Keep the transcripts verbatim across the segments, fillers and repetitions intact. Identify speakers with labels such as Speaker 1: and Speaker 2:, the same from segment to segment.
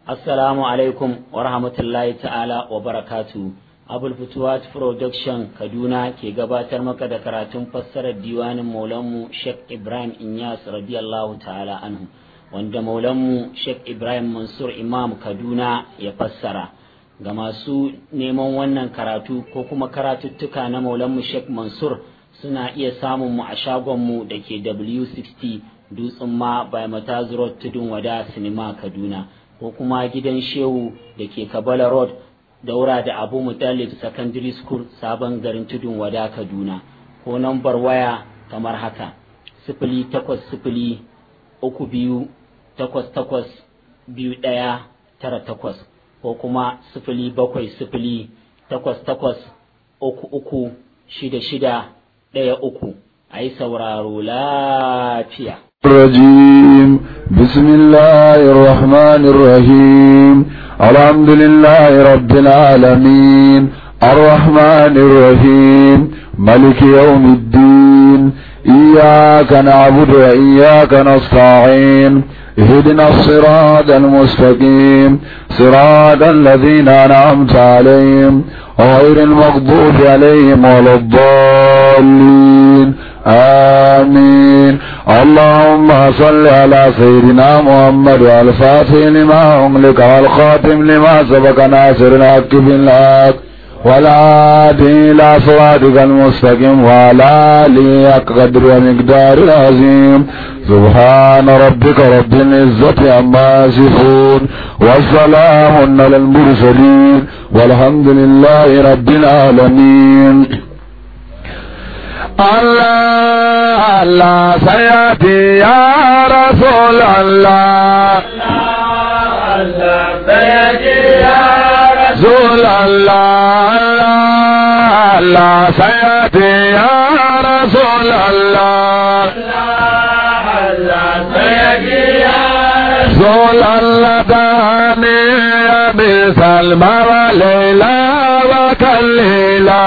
Speaker 1: Assalamu alaikum wa rahmatullahi ta'ala wa barakatu. Abul Futuwat Production Kaduna ke gabatar maka da karatun fassarar diwanin Maulanmu Sheikh Ibrahim Inyas radiyallahu ta'ala anhu, wanda Maulanmu Sheikh Ibrahim Mansur Imam Kaduna ya fassara. Ga masu neman wannan karatu ko kuma karatuttuka na Maulanmu Sheikh Mansur suna iya samun mu a shagonmu da ke W sittin Dutsen ma by Mataz Road Tudun Wada Sinima Kaduna, ko kuma gidan Shehu da ke Kabala Road daura da Abu Muttalib Secondary School Sabon Garin Tudun Wada Kaduna, ko nambar waya kamar haka: sifili takwas sifili uku biyu takwas takwas biyu ɗaya tara takwas, ko kuma sifili bakwai sifili takwas takwas uku uku shida shida ɗaya uku. A yi sauraro lafiya.
Speaker 2: الرجيم بسم الله الرحمن الرحيم الحمد لله رب العالمين الرحمن الرحيم ملك يوم الدين إياك نعبد وإياك نستعين اهدنا الصراط المستقيم صراط الذين أنعمت عليهم غير المغضوب عليهم ولا الضالين آمين. اللهم صل على سيدنا محمد والفاتح لما أملك والخاتم لما سبق ناصر الحق بالحق والهادي إلى صراطك المستقيم وعلى آله قدر ومقدار العظيم. سبحان ربك رب العزة عما يصفون والسلام على المرسلين والحمد لله رب العالمين. الله الله سيأتي يا رسول الله، الله سيأتي يا رسول الله، الله سيأتي يا رسول الله، الله سيأتي يا رسول الله. دعني يا بسلمى وليلى وكليلى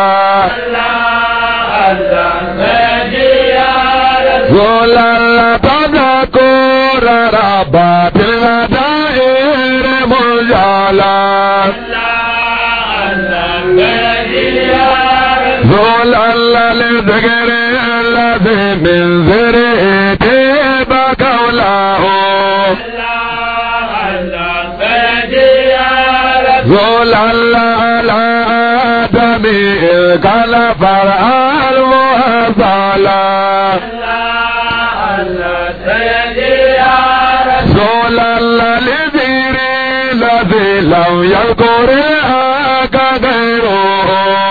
Speaker 2: رسول الله. تذكر ربات الغدائر مجالا رسول الله. للذكر الذي من ذريته بكولاه رسول الله. على آدمي كان فرعا المهزلا رسول الله. لذير الذي لم يذكر غيره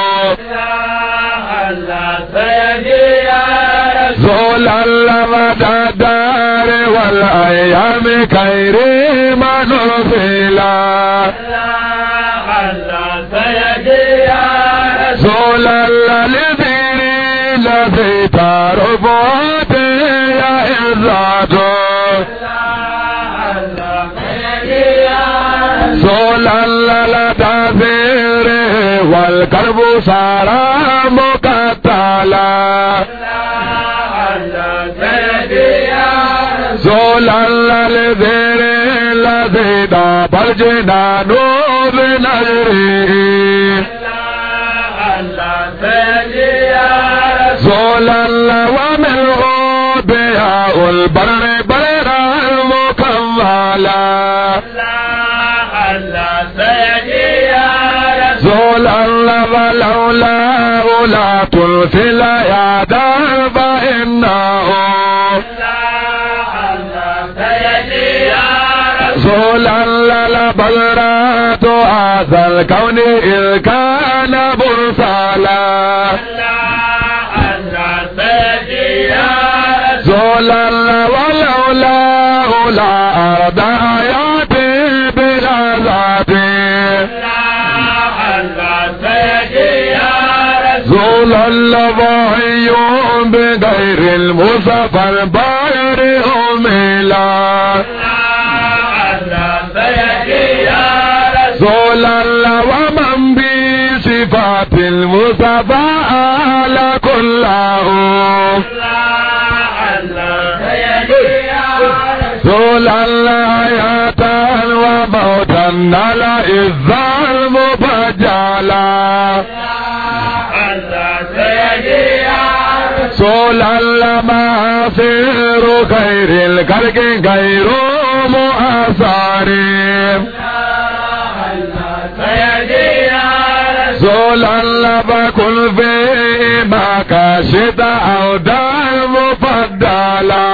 Speaker 2: رسول الله. مدى الدار والأيام كريما نرسلا رسول الله. لذير الذي تعرفه يا إذاته رسول الله. لتذيره والكرب صار مقتلا رسول الله. لذير الذي داب الجنان بنجره رسول الله. ومنه بهاء البر بر المكملا رسول الله. ولولا لا ترسل يا درب إنه رسول الله. لبلرات هذا الكون إذ كان مرسلا رسول الله. ولولا لا أرض حياتي بلا ذاتي رسول الله. وحي بغير المصطفى الباهر أملا رسول الله. ومن بصفات المصطفى على كله طول الحياة وموتا على إذا المبجلا طول المعاصر خير الخلق غير مؤثر زولا لبكن فيما كشد أو دار مفضلا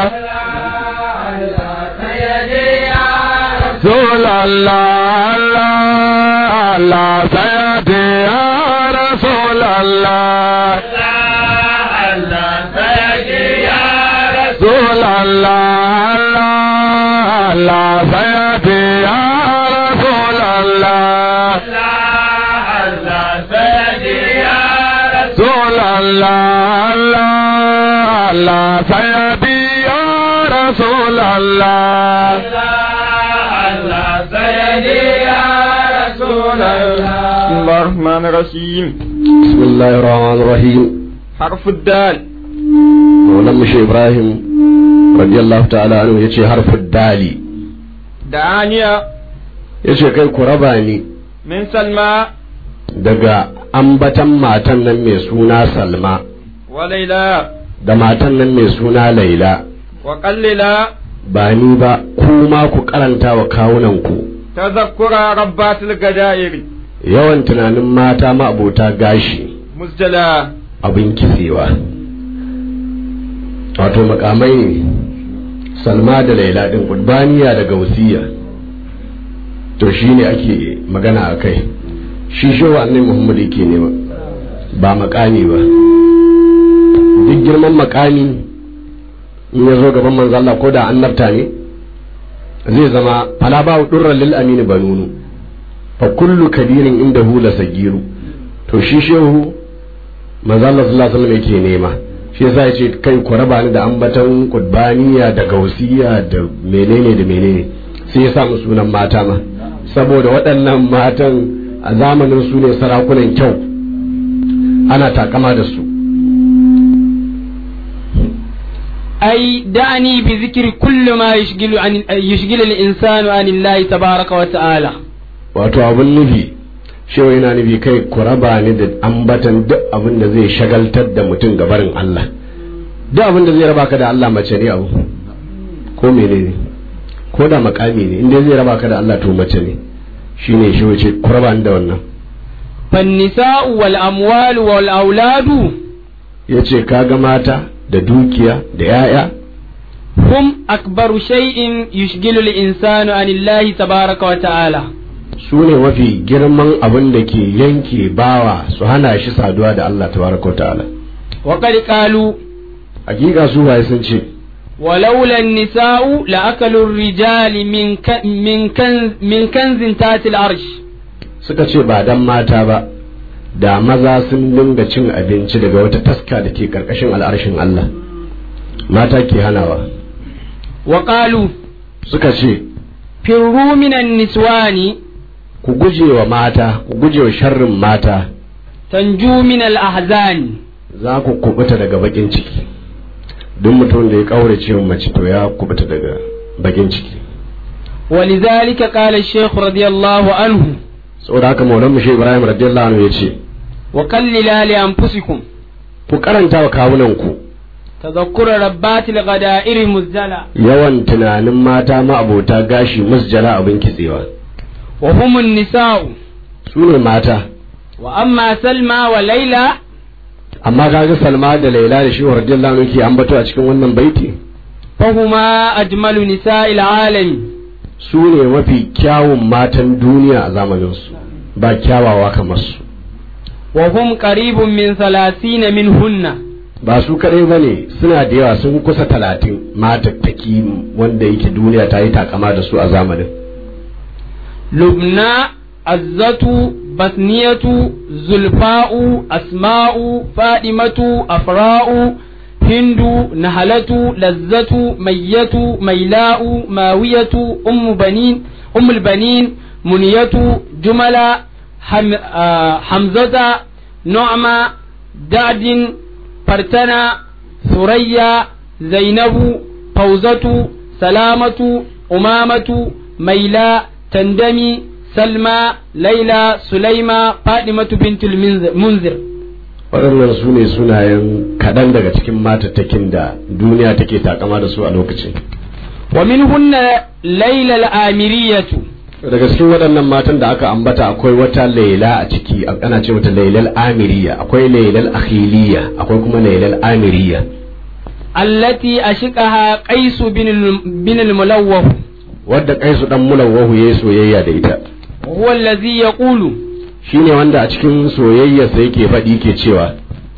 Speaker 2: زولا لا لا لا سيدي يا رسول الله زولا لا لا لا سيدي يا رسول الله الله الله الله سيدي يا رسول الله الله سيدي يا رسول الله بسم الله الرحمن الرحيم
Speaker 3: بسم الله الرحمن الرحيم
Speaker 2: حرف الدال
Speaker 3: ولم شيخ إبراهيم رضي الله تعالى عنه يجي حرف الدال
Speaker 2: دانيا
Speaker 3: يجي كي قرباني
Speaker 2: من سلمى
Speaker 3: daga ambatan matan nan mai suna Salma
Speaker 2: wa Laila
Speaker 3: da matan nan mai suna Laila
Speaker 2: wa qallila
Speaker 3: ba ni ba kuma ku karanta wa kawunan ku
Speaker 2: tazakkura rabbatul gadairi
Speaker 3: yawan tunanin mata ma abota gashi
Speaker 2: musjala
Speaker 3: abin kisewa wato makamai ne Salma da Laila din kudbaniya da gausiya to shine ake magana akai shi shewa annabi Muhammad yake nema ba makami ba duk girman makami in ya zo gaban manzo Allah ko da annabta ne zai zama fala ba durran lil amin banunu fa kullu kabirin indahu la sagiru to shi shehu manzo Allah sallallahu alaihi wasallam yake nema shi yasa yace kai ku raba ni da ambatan qudbaniya da gausiya da menene da menene sai ya sa mu sunan mata ma saboda waɗannan matan a zamanin su ne sarakunan kyau ana takama da su
Speaker 4: ai da'ani bi zikri kullu ma yushgilu an yushgilu al-insanu an Allah tabaaraka wa ta'ala
Speaker 3: wato abun nufi shewa yana nufi kai ku raba ni da ambatan duk abin da zai shagaltar da mutum gabarin Allah duk abin da zai raba ka da Allah mace ne abu ko menene ko da makami ne inda zai raba ka da Allah to mace ne shine shi wace kurban da wannan
Speaker 4: fan nisa'u wal amwal wal auladu
Speaker 3: yace kaga mata da dukiya da yaya
Speaker 4: hum akbaru shay'in yushghilu al insanu anillahi tabaaraka wa ta'ala
Speaker 3: sune mafi girman abin da ke yanke bawa su hana shi saduwa da Allah tabaaraka wa ta'ala
Speaker 4: wa qad qalu
Speaker 3: hakika su bai sun ce
Speaker 4: ولولا النساء لأكلوا الرجال من من كنز من كنز تحت العرش
Speaker 3: suka ce ba dan mata ba da maza sun dinga cin abinci daga wata taska da ke karkashin al'arshin Allah mata ke hanawa
Speaker 4: wa qalu
Speaker 3: suka ce
Speaker 4: firru minan niswani
Speaker 3: ku gujewa mata ku gujewa sharrin mata
Speaker 4: tanju min al ahzan
Speaker 3: za ku kubuta daga bakin ciki duk mutum da ya kaurace wa mace to ya kubuta daga bakin ciki
Speaker 4: ولذلك قال الشيخ رضي الله عنه
Speaker 3: saboda haka maulan mushi Ibrahim radiyallahu anhu yace
Speaker 4: wa qallila li anfusikum
Speaker 3: ku karanta wa kawunan ku
Speaker 4: tazakkura rabbatil ghada'iri muzdala
Speaker 3: yawan tunanin mata ma abota gashi musjala abin kitsewa
Speaker 4: wa humun nisa'u
Speaker 3: sune mata
Speaker 4: wa amma Salma wa Laila
Speaker 3: amma kaga Salma da Laila da shi radiyallahu anhu ke ambato a cikin wannan baiti
Speaker 4: fahuma ajmalu nisa'il alami
Speaker 3: su ne mafi kyawun matan duniya a zamanin su ba kyawawa kamar su
Speaker 4: wa hum qaribun min thalathina minhunna
Speaker 3: ba su kadai bane suna da yawa sun kusa talatin matattaki wanda yake duniya ta yi takama da su a zamanin
Speaker 4: lubna azzatu basniyatu zulfa'u asma'u fadimatu afra'u hindu nahalatu lazzatu mayyatu maila'u mawiyatu ummu banin ummul banin muniyatu jumala ham, uh, hamzata nu'ma da'din fartana surayya zainabu fawzatu سلامة أمامة ميلاء تندمي سلمى ليلى سليمة فاطمة بنت المنذر.
Speaker 3: waɗannan su ne sunayen kaɗan daga cikin matattakin da duniya take takama da su a lokacin.
Speaker 4: wa minhunna laila al-amiriyatu,
Speaker 3: daga cikin waɗannan matan da aka ambata akwai wata laila a ciki, ana ce mata lailal amiriya, akwai lailal akhiliya, akwai kuma lailal amiriya.
Speaker 4: allati ashiqaha qais bin al-mulawwah,
Speaker 3: wadda qais dan mulawwahu yayi soyayya da ita.
Speaker 4: huwa allazi yaqulu,
Speaker 3: shine wanda a cikin soyayyarsa yake faɗi ke cewa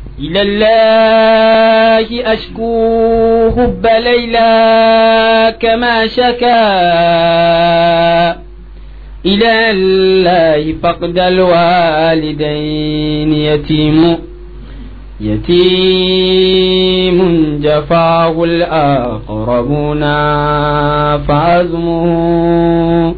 Speaker 4: ilallahi ashku hubba layla kama shaka ilallahi faqdal walidain yatimu yatimun jafahu al-aqrabuna fa'azmuhu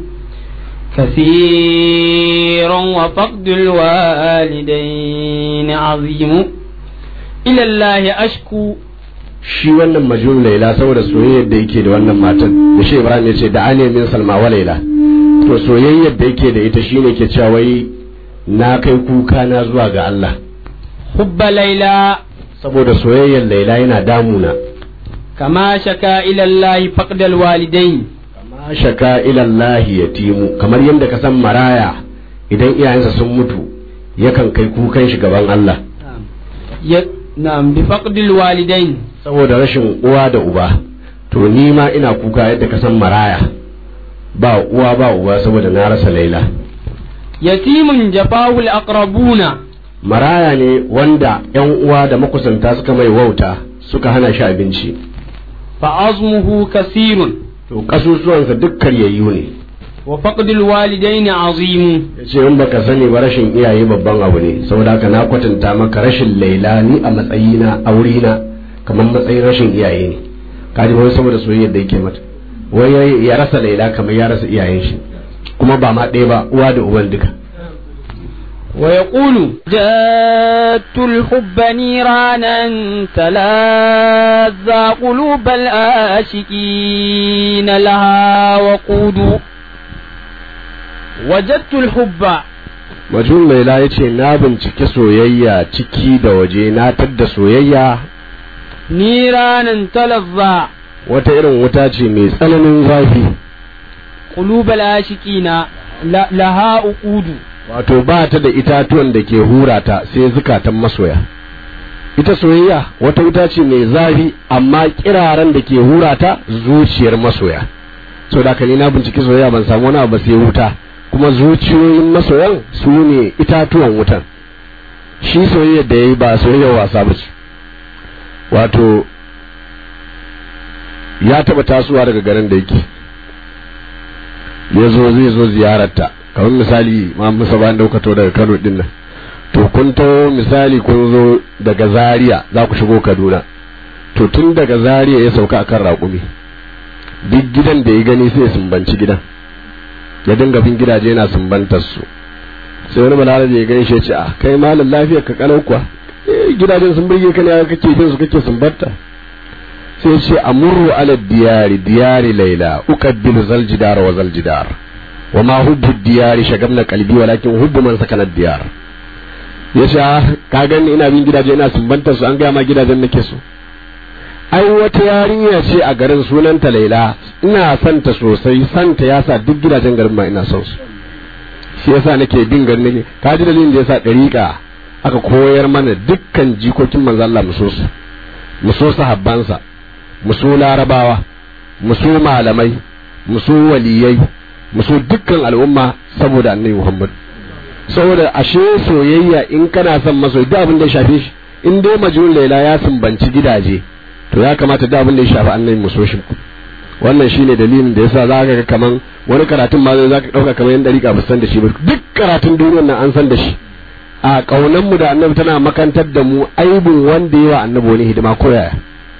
Speaker 4: كثير وفقد الوالدين عظيم إلى الله أشكو.
Speaker 3: shi wannan majnun laila saboda soyayyar da yake da wannan matan da shi Ibrahim ya ce da ane min salma wa laila, to soyayyar da yake da ita shine ke cewa wai na kai kuka na zuwa ga Allah.
Speaker 4: hubba laila,
Speaker 3: saboda soyayyar laila yana damuna.
Speaker 4: kama shaka ila Allah faqdal walidain,
Speaker 3: shaka ilallahi yatimu, kamar yadda ka san maraya idan iyayensa sun mutu yakan kai kukan shi gaban Allah.
Speaker 4: na'am bi faqdil walidain,
Speaker 3: saboda rashin uwa da uba, to ni ma ina kuka yadda ka san maraya ba uwa ba uba saboda na rasa laila.
Speaker 4: yatimun jafahul aqrabuna,
Speaker 3: maraya ne wanda yan uwa da makusanta suka mai wauta suka hana shi abinci.
Speaker 4: fa azmuhu kasirun,
Speaker 3: to kasusuwansa duk karyayyu ne.
Speaker 4: wa faqdul walidaini azim,
Speaker 3: yace in baka sani ba rashin iyaye babban abu ne, saboda haka na kwatanta maka rashin laila ni a matsayina aurina kamar matsayin rashin iyaye ne. kaji wai saboda soyayyar da yake mata, wai ya rasa laila kamar ya rasa iyayen shi, kuma ba ma ɗaya ba, uwa da uban duka.
Speaker 4: wa yaqulu jatul hubba niranan talazza qulubal ashiqin laha wa qudu wajadtul hubba.
Speaker 3: majnun laila yace na bincike soyayya ciki da waje, na tadda soyayya
Speaker 4: niranan talazza,
Speaker 3: wata irin wuta ce mai tsananin zafi.
Speaker 4: qulubal ashiqina laha uqudu,
Speaker 3: wato ba ta da itatuwan da ke hura ta sai zukatan masoya. ita soyayya wata wuta ce mai zafi, amma kiraren da ke hura ta zuciyar masoya. so da kani na bincike soyayya ban samu wani abu sai wuta, kuma zuciyoyin masoyan su ne itatuwan wutan. shi soyayya da yayi ba soyayya wasa ba ce. wato ya taba tasowa daga garin da yake, ya zo zai zo ziyararta, kamar misali ma musa bayan daukato daga Kano din nan, to kun taho misali kun zo daga Zaria za ku shigo Kaduna, to tun daga Zaria ya sauka akan raƙumi, duk gidan da ya gani sai ya sumbanci gidan, ya dinga bin gidaje yana sumbantar su. sai wani balarabe ya gani shi ya ce a kai malam lafiyar ka kalau kuwa, gidajen sun burge ka ne kake bin su kake sumbatta. sai ya ce amurru ala diyari diyari laila uqabbilu zal jidar wa zal jidar wa ma hubbu diyari shagabna qalbi walakin hubbu man sakana diyar. yace ka gani ina bin gidaje ina sumbantar su, an ga ma gidajen nake so. ai wata yarinya ce a garin sunanta Laila, ina santa sosai, santa yasa duk gidajen garin ma ina son su, shi yasa nake bin garin nake. ka ji dalilin da yasa dariƙa aka koyar mana dukkan jikokin manzo Allah mu so su, mu so sahabbansa, mu so larabawa, mu so malamai, mu so waliyai, mu so dukkan al'umma saboda annabi Muhammad. saboda ashe soyayya in kana son masoyi duk abin da ya shafe shi, in dai majnun Laila ya sumbanci gidaje to ya kamata duk abin da ya shafi annabi mu so shi. wannan shine dalilin da yasa zaka ga kaman wani karatun ma zai zaka dauka kaman yan dariƙa ba san da shi ba, duk karatun duniyar nan an san da shi. a kaunan mu da annabi tana makantar da mu aibun wanda yawa annabi wani hidima ko yaya.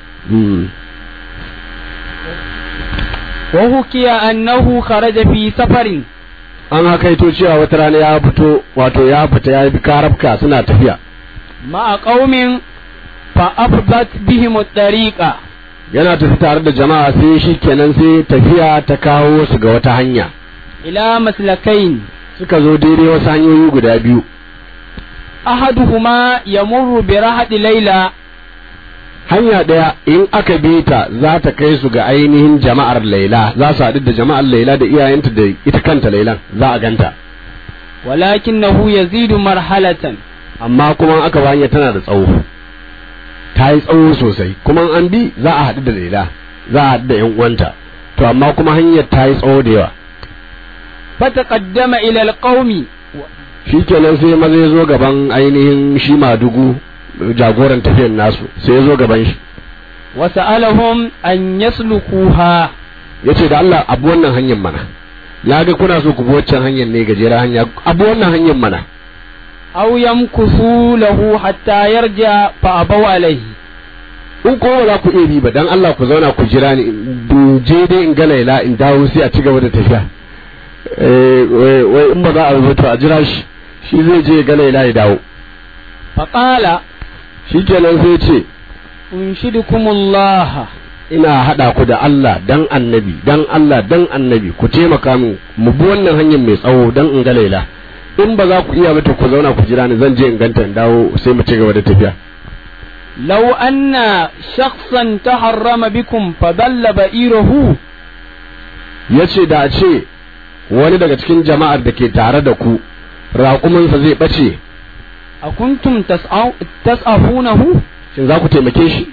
Speaker 4: wa hukiya annahu kharaja fi safarin,
Speaker 3: an hakaito cewa wata rana ya fito, wato ya fita ya bi karabka suna tafiya
Speaker 4: ma'a qaumin fa afdat bihim at-tariqa,
Speaker 3: yana tafi tare da jama'a sai shi kenan sai tafiya ta kawo su ga wata hanya
Speaker 4: ila maslakain
Speaker 3: suka zo daidai wasu hanyoyi guda biyu
Speaker 4: ahaduhuma yamurru bi rahadi layla
Speaker 3: hanya ɗaya in aka bi ta za ta kai su ga ainihin jama'ar laila za su haɗu da jama'ar laila da iyayenta da ita kanta lailan za a ganta
Speaker 4: walakinahu yazidu marhalatan
Speaker 3: amma kuma aka ba hanya tana da tsawo ta yi tsawo sosai kuma an bi za a haɗu da laila za a haɗu da yan uwanta to amma kuma hanyar ta yi tsawo da yawa
Speaker 4: fataqaddama ila alqaumi
Speaker 3: shikenan sai maza ya zo gaban ainihin shi madugu jagoran tafiyar nasu sai ya zo gaban shi
Speaker 4: wa sa'alahum an yaslukuha
Speaker 3: yace da Allah abu wannan hanyar mana na ga kuna so ku bi waccan hanyar ne gajera hanya abu wannan hanyar mana
Speaker 4: aw yamkusu lahu hatta yarja fa abaw alayhi
Speaker 3: in ko za ku iya bi ba dan Allah ku zauna ku jira ni in je dai in ga Laila in dawo sai a ci gaba da tafiya eh wai in ba za a rubuta a jira shi shi zai je ga Laila ya dawo
Speaker 4: fa qala
Speaker 3: shikenan sai ce
Speaker 4: unshidukumullah
Speaker 3: ina hada ku da Allah dan annabi dan Allah dan annabi ku taimaka min mu bi wannan hanyar mai tsawo dan in ga Laila in ba za ku iya ba to ku zauna ku jira ni zan je in ganta in dawo sai mu ci gaba da tafiya
Speaker 4: law anna shakhsan taharrama bikum fadalla ba'iruhu
Speaker 3: yace da a ce wani daga cikin jama'ar da ke tare da ku raƙuminsa zai bace
Speaker 4: akuntum tas'au tas'afunahu
Speaker 3: shin za ku taimake shi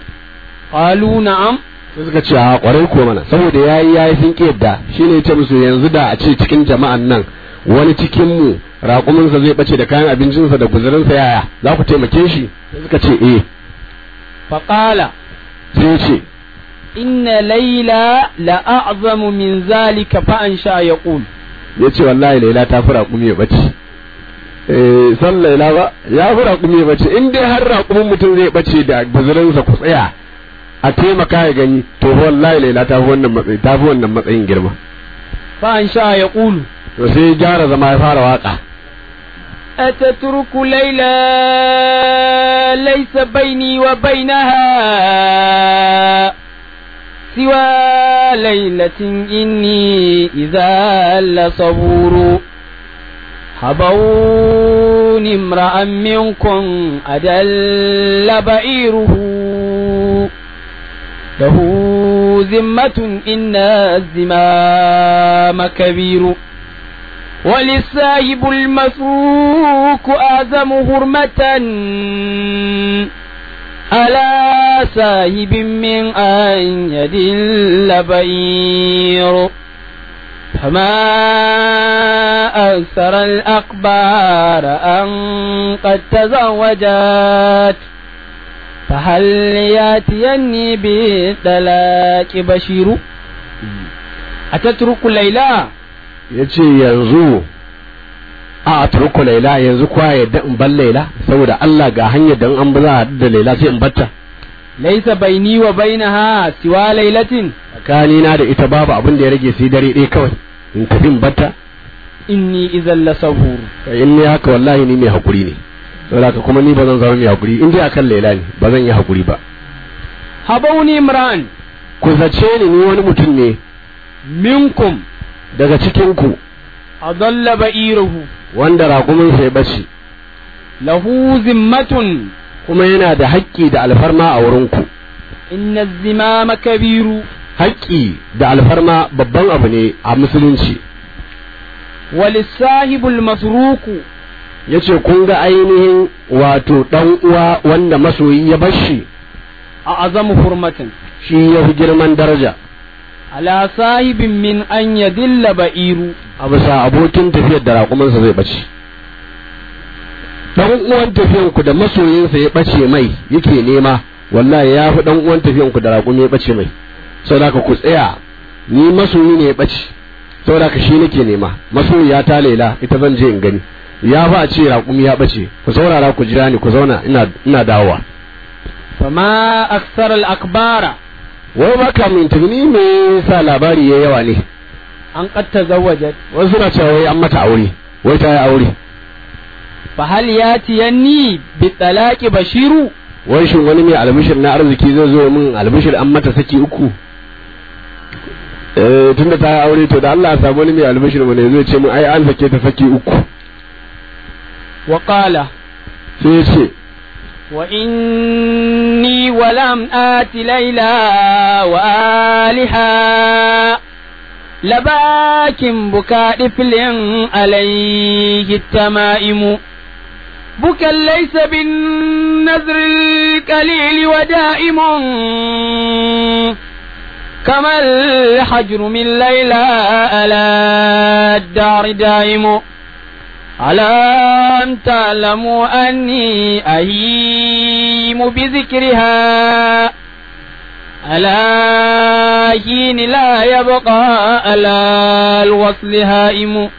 Speaker 4: qalu na'am
Speaker 3: sai suka ce a kwarai ko mana saboda yayi yayi sun kiyarda shine yace musu yanzu da a ce cikin jama'an nan wani cikin mu raƙuminsa zai bace da kayan abincinsa da guzurinsa yaya za ku taimake shi sai suka ce eh
Speaker 4: fa qala
Speaker 3: sai ce
Speaker 4: inna layla la a'zamu min zalika fa ansha yaqul
Speaker 3: yace wallahi Laila ta fi raƙumi ya bace eh san Laila ba ya fi raƙumi ya bace in dai har raƙumin mutum zai bace da guzurinsa ku tsaya a taimaka ya gani to wallahi Laila ta fi wannan matsayi ta fi wannan matsayin girma
Speaker 4: fa ansha yaqul
Speaker 3: to sai gyara zama ya fara waka
Speaker 4: atatruku layla laysa baini wa bainaha siwa laylatin inni idha la saburu habawni imra'an minkum adalla ba'iruhu lahu zimmatun inna zimama kabiru وللسايب المسروق أعظم هرمة على سايب من أن يدل بئير فما أكثر الأخبار أن قد تزوجت فهل يأتيني بالطلاق بشير أتترك ليلى
Speaker 3: ya ce yanzu a turku Laila yanzu kwa yadda in bar Laila saboda Allah ga hanyar da an bi za a da Laila sai in batta
Speaker 4: laisa baini wa bainaha siwa lailatin
Speaker 3: tsakani na da ita babu abin da ya rage sai dare ɗaya kawai in tafi in batta
Speaker 4: inni idan la sahur
Speaker 3: in ne haka wallahi ni mai hakuri ne saboda kuma ni ba zan zama mai hakuri in dai akan Laila ne ba zan yi hakuri ba
Speaker 4: habawni imran
Speaker 3: ku zace ni ni wani mutum ne
Speaker 4: minkum
Speaker 3: daga cikinku
Speaker 4: adalla ba'iruhu
Speaker 3: wanda raƙumin sai bace
Speaker 4: lahu zimmatun
Speaker 3: kuma yana da haƙƙi da alfarma a wurinku
Speaker 4: inna zimama kabiru
Speaker 3: haƙƙi da alfarma babban abu ne a musulunci
Speaker 4: walisahibul masruku
Speaker 3: yace kun ga ainihin wato dan uwa wanda masoyi ya bashi
Speaker 4: a azamu hurmatin
Speaker 3: shi ya fi girman daraja
Speaker 4: ala sahibin min an yadilla ba'iru
Speaker 3: a bisa abokin tafiyar da raƙumansa zai bace dan uwan tafiyan ku da masoyinsa ya bace mai yake nema wallahi ya fi dan uwan tafiyan ku da raƙumi ya bace mai saboda ku tsaya ni masoyi ne ya bace saboda ka shi nake nema masoyi ya ta Laila ita zan je in gani ya fa a ce raƙumi ya bace ku saurara ku jira ni ku zauna ina ina dawowa
Speaker 4: fama aksar al akbara
Speaker 3: wai ba ka min tuni me yasa labari yayi yawa ne
Speaker 4: an qad tazawwajat
Speaker 3: wasu na cewa wai an mata aure wai ta yi aure
Speaker 4: fa hal yati yanni bi talaqi bashiru
Speaker 3: wai shin wani mai albishir na arziki zai zo min albishir an mata saki uku eh tunda ta yi aure to da Allah ya samu wani mai albishir mu ne zai ce mun ai an sake ta saki uku
Speaker 4: wa qala
Speaker 3: sai ya ce
Speaker 4: wa inni walam ati layla wa aliha labakin buka diflin alayhi tamaimu بكى ليس بالنذر القليل ودائم كما الحجر من ليلى على الدار دائم ألم تعلموا أني أهيم بذكرها على حين لا يبقى على الوصل هائم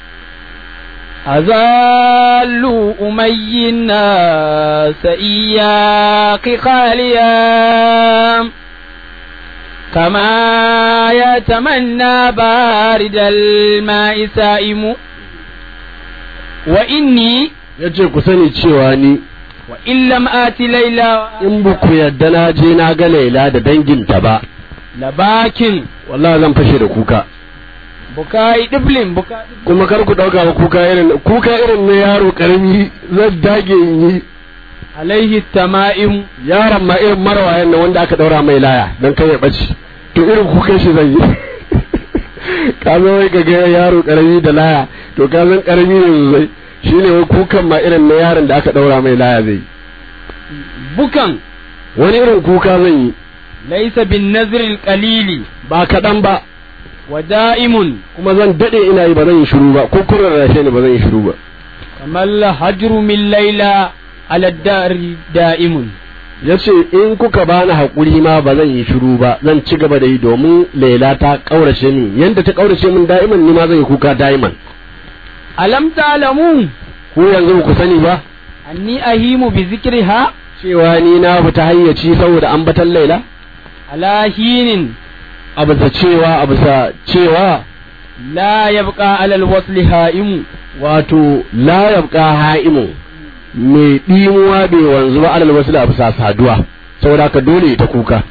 Speaker 4: أذل أمي الناس إياك خاليا كما يتمنى بارد الماء سائم وإني
Speaker 3: yace ku sani cewa ni
Speaker 4: wa illam ati laila
Speaker 3: in buku yadda na je na ga laila da danginta ba
Speaker 4: labakin
Speaker 3: wallahi zan fashe da kuka
Speaker 4: bukai diblin buka
Speaker 3: kuma kar ku dauka ba kuka irin kuka irin na yaro karami zan dage in yi
Speaker 4: alaihi tama'im
Speaker 3: yaron ma irin marwayan nan wanda aka daura mai laya dan kai ya bace to irin kuka shi zan yi ka zo wai ga yaro karami da laya to ka zan karami ne zai shine wai kukan ma irin na yaron da aka daura mai laya zai
Speaker 4: bukan
Speaker 3: wani irin kuka zan yi
Speaker 4: laysa bin nazril qalili
Speaker 3: ba kadan ba
Speaker 4: wa da'imun
Speaker 3: kuma zan dade ina yi ba zan yi shiru ba ko kurar rashe ne ba zan yi shiru ba
Speaker 4: kamal hajru min layla ala dar da'imun
Speaker 3: yace in kuka bani hakuri ma ba zan yi shiru ba zan ci gaba da yi domin Laila ta kaurace ni yanda ta kaurace min da'iman ni ma zan yi kuka da'iman
Speaker 4: alam ta'lamu
Speaker 3: ku yanzu ku sani ba
Speaker 4: anni ahimu bi zikriha
Speaker 3: cewa ni na fita hayyaci saboda ambatan Laila
Speaker 4: ala hinin
Speaker 3: abusa cewa abusa cewa
Speaker 4: la yabqa ala alwasl ha'imu
Speaker 3: wato la yabqa ha'imu mai dimuwa bai wanzu ba alal wasl abusa saduwa saboda ka dole ta kuka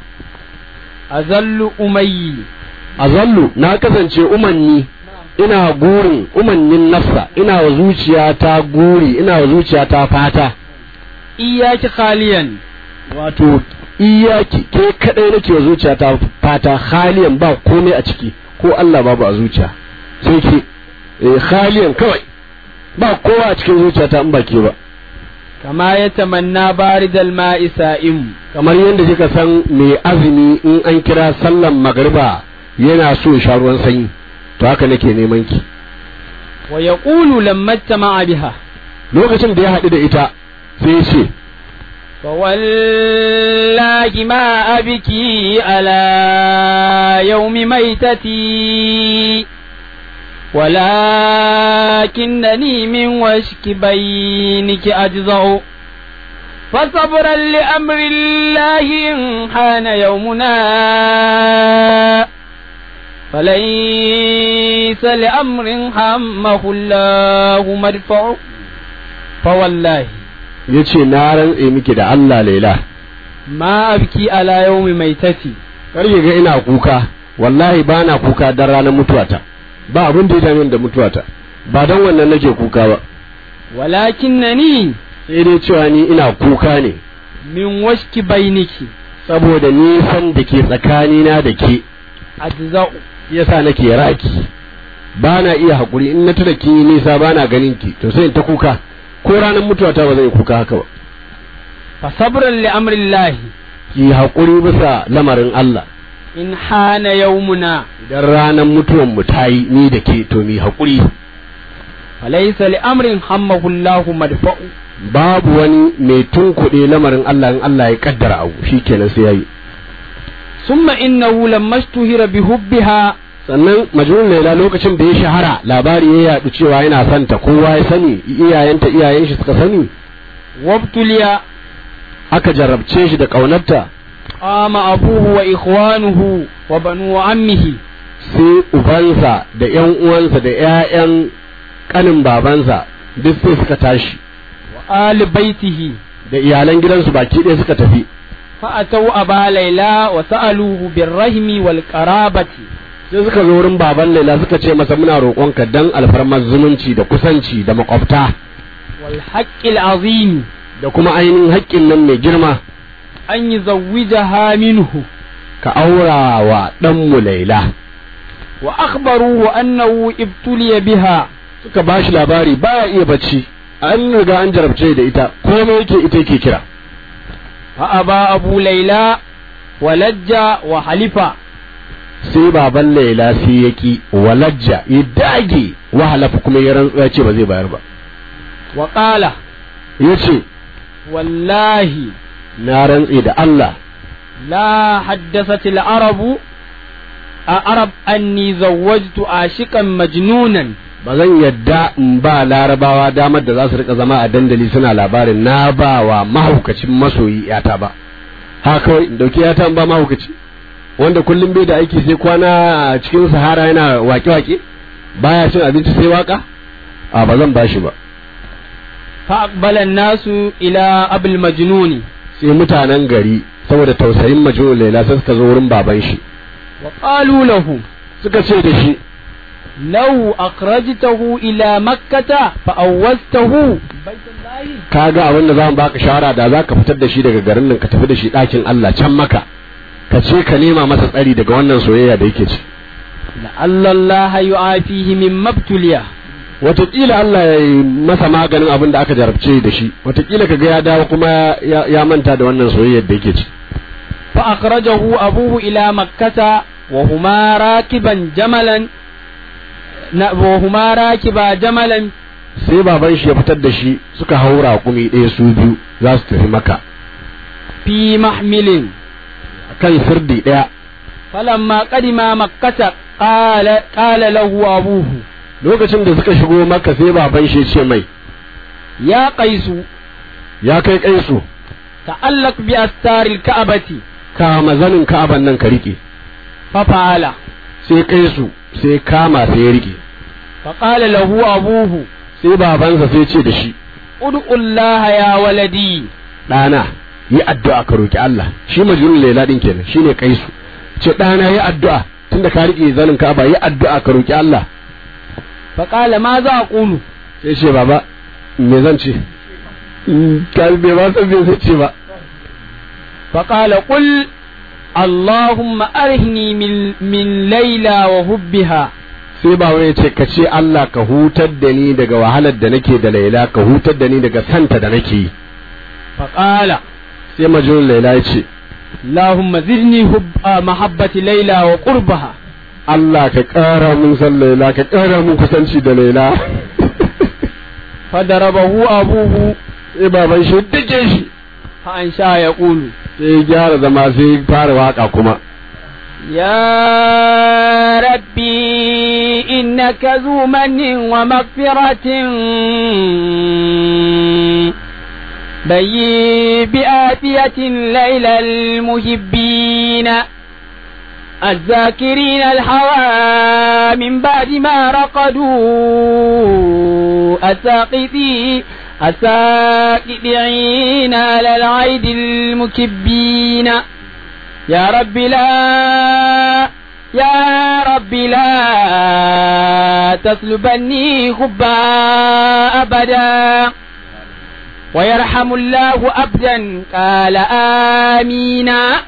Speaker 4: azallu umayyi
Speaker 3: azallu na kasance umanni ina gurin umannin nafsa ina wa zuciya ta guri ina wa zuciya ta fata
Speaker 4: iyaki khaliyan
Speaker 3: wato iyaki ke kadai nake wa zuciya ta fata khaliyan ba komai a ciki ko Allah babu a zuciya sai ke eh khaliyan kawai ba kowa a cikin zuciya ta in ba ke ba
Speaker 4: kama ya tamanna baridal ma'i sa'im
Speaker 3: kamar yadda kika san mai azumi in an kira sallan magriba yana so ya sha ruwan sanyi to haka nake neman ki
Speaker 4: wa yaqulu lamma tama'a biha
Speaker 3: lokacin da ya haɗu da ita sai ya ce
Speaker 4: fa wallahi ma abiki ala yawmi maitati ولكنني من وشك بينك أجزع فصبرا لأمر الله إن حان يومنا فليس لأمر همه الله مدفع فوالله
Speaker 3: yace na rantse miki da Allah Laila
Speaker 4: ma abki ala yawmi maitati
Speaker 3: kar ga ina kuka wallahi bana kuka dan ranar mutuwata ba abin da ya dame da mutuwata ba dan wannan nake kuka ba
Speaker 4: walakinnani
Speaker 3: sai dai cewa ni ina kuka ne
Speaker 4: min washki bainiki
Speaker 3: saboda nisan da ke tsakanina da ke
Speaker 4: ajza'u
Speaker 3: yasa nake raki ba na iya hakuri in na tura ki nisa ba na ganin ki to sai in ta kuka ko ranar mutuwata ba zan yi kuka haka ba
Speaker 4: fa sabran li amrillahi
Speaker 3: ki hakuri bisa lamarin Allah
Speaker 4: in hana yawmuna
Speaker 3: idan ranar mutuwan mu tayi ni da ke to mi hakuri
Speaker 4: alaysa li amrin hammahu Allahu madfa'u
Speaker 3: babu wani mai tunkuɗe lamarin Allah in Allah ya kaddara abu shikenan sai yayi
Speaker 4: summa innahu lamashtuhira bi hubbiha
Speaker 3: sannan majnun Laila lokacin da ya shahara labari ya yadu cewa yana santa kowa ya sani iyayenta iyayen shi suka sani
Speaker 4: wabtuliya
Speaker 3: aka jarrabce shi da kaunarta
Speaker 4: qama abuhu wa ikhwanuhu wa banu ammihi
Speaker 3: sai ubansa da ƴan uwansa da ƴaƴan kanin babansa duk sai suka tashi
Speaker 4: wa ali baitihi
Speaker 3: da iyalan gidansu baki ɗaya suka tafi
Speaker 4: فأتوا أبا ليلى وسألوه بالرحم والقرابة
Speaker 3: sai suka zo wurin baban Laila suka ce masa muna roƙonka dan alfarmar zumunci da kusanci da makwabta
Speaker 4: والحق العظيم
Speaker 3: da kuma ainihin haƙƙin nan mai girma
Speaker 4: أن يزوجها منه
Speaker 3: ka aura wa ɗanmu Laila
Speaker 4: وأخبروه أنه ابتلي بها
Speaker 3: suka ba shi labari baya iya bacci an riga an jarabce da ita komai yake ita yake kira
Speaker 4: فأبى أبو ليلى ولج وحلف
Speaker 3: sai baban Laila sai ya ki walajja ya dage wahalafa kuma ya rantsuwa ce ba zai bayar ba
Speaker 4: وقال
Speaker 3: ya ce
Speaker 4: والله
Speaker 3: na rantse da Allah
Speaker 4: لا حدثت العرب العرب أني زوجت عاشقا مجنونا
Speaker 3: ba zan yadda in ba larabawa damar da za su rika zama a dandali suna labarin na ba wa mahaukacin masoyi yata ba haka kawai in dauki yata in ba mahaukaci wanda kullum bai da aiki sai kwana a cikin sahara yana wake-wake baya cin abinci sai waka a ba zan bashi ba
Speaker 4: فأقبل الناس إلى أبي المجنون
Speaker 3: sai mutanen gari saboda tausayin majnun Laila sai suka zo wurin baban shi
Speaker 4: وقالوا له
Speaker 3: suka ce da shi
Speaker 4: لو أخرجته إلى مكة فأوزته بيت الله
Speaker 3: kaga abin da zamu baka shawara da zaka fitar da shi daga garin nan ka tafi da shi ɗakin Allah can maka ka ce ka nema masa tsari daga wannan soyayya da yake ci
Speaker 4: لعل الله يعافيه مما ابتلي
Speaker 3: wataƙila Allah ya yi masa maganin abin da aka jarabce da shi wataƙila kaga ya dawo kuma ya manta da wannan soyayyar da yake ci
Speaker 4: فأخرجه أبوه إلى مكة وهما راكبا جملا وهما راكبا جملا
Speaker 3: sai baban shi ya fitar da shi suka haura kumi ɗaya su biyu za su tafi maka
Speaker 4: في محمل
Speaker 3: kan sirdi ɗaya
Speaker 4: فلما قدم مكة قال قال له أبوه
Speaker 3: lokacin da suka shigo maka sai baban shi ya ce mai
Speaker 4: يا قيس
Speaker 3: ya kai kaisu
Speaker 4: تعلق بأستار الكعبة
Speaker 3: kama zanin ka'aban nan ka rike
Speaker 4: ففعل
Speaker 3: sai kaisu sai kama sai ya rike
Speaker 4: فقال له أبوه
Speaker 3: sai babansa sai ce da shi
Speaker 4: ادعو الله يا ولدي
Speaker 3: ɗana yi addu'a ka roki Allah shi majnun Laila din kenan shine kaisu ce ɗana yi addu'a tunda ka rike zanin ka'aba yi addu'a ka roki Allah
Speaker 4: فقال ماذا أقول
Speaker 3: sai ce baba me zan ce kalbe ba san me zai ce ba
Speaker 4: فقال قل اللهم أرهني من من ليلى وحبها
Speaker 3: sai ba wani ce ka ce Allah ka hutar da ni daga wahalar da nake da Laila ka hutar da ni daga santa da nake yi
Speaker 4: فقال
Speaker 3: sai majnun Laila ya ce
Speaker 4: اللهم زدني حب محبة ليلى وقربها
Speaker 3: Allah ka ƙara mun san Laila ka ƙara mun kusanci da Laila
Speaker 4: فضربه أبوه
Speaker 3: sai baban shi dake shi
Speaker 4: فأنشأ يقول
Speaker 3: sai ya gyara zama sai fara waka kuma
Speaker 4: يا ربي إنك ذو من ومغفرة بي بآفية ليل المحبين الذاكرين الحوى من بعد ما رقدوا الساقطين الساقطين على العيد المكبين يا رب لا يا رب لا تسلبني خبا أبدا ويرحم الله أبدا قال آمين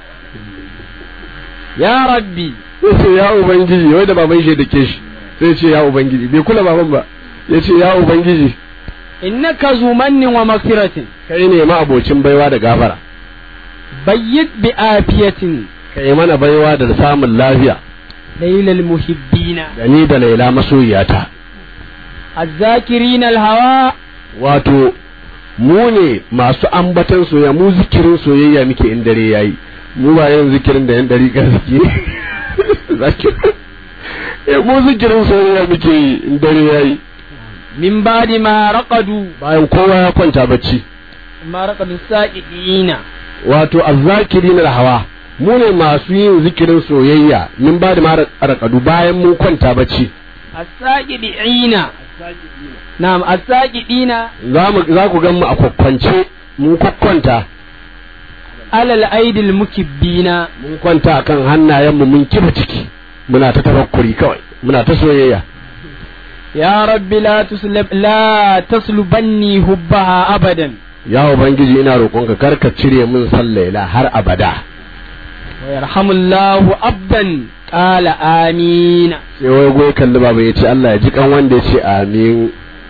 Speaker 4: يا ربي
Speaker 3: sai ya ubangiji wai da baban shi dake shi sai ce ya ubangiji bai kula baban ba yace ya ubangiji
Speaker 4: innaka zu mannin wa magfiratin
Speaker 3: kai ne ma abocin baiwa da gafara
Speaker 4: bayyid bi afiyatin
Speaker 3: kai mana baiwa da samun lafiya
Speaker 4: lailal muhibbina
Speaker 3: da ni da Laila masoyiyata
Speaker 4: azzakirina alhawa
Speaker 3: wato mu ne masu ambatan soyayya mu zikirin soyayya muke in dare yayi mu ba yin zikirin da yan dari ka suke zakir eh mu zikirin soyayya muke in dare yayi
Speaker 4: min ba'di ma raqadu
Speaker 3: bayan kowa ya kwanta bacci
Speaker 4: ma raqadu saqina
Speaker 3: wato azzakirin alhawa mu ne masu yin zikirin soyayya min ba'di ma raqadu bayan mun kwanta bacci
Speaker 4: as-saqidina na'am as-saqidina
Speaker 3: za mu za ku gan mu a kwakwance mun kwanta
Speaker 4: alal aidil mukibbina
Speaker 3: mun kwanta akan hannayenmu mun kiba ciki muna ta tafakkuri kawai muna ta soyayya
Speaker 4: ya rabbi la tuslib la taslubanni hubbaha abadan
Speaker 3: ya ubangiji ina roƙonka karka cire min san laila har abada
Speaker 4: wa yarhamullahu abdan qala amin
Speaker 3: sai wai goyi kalli baba yace Allah ya ji kan wanda yace amin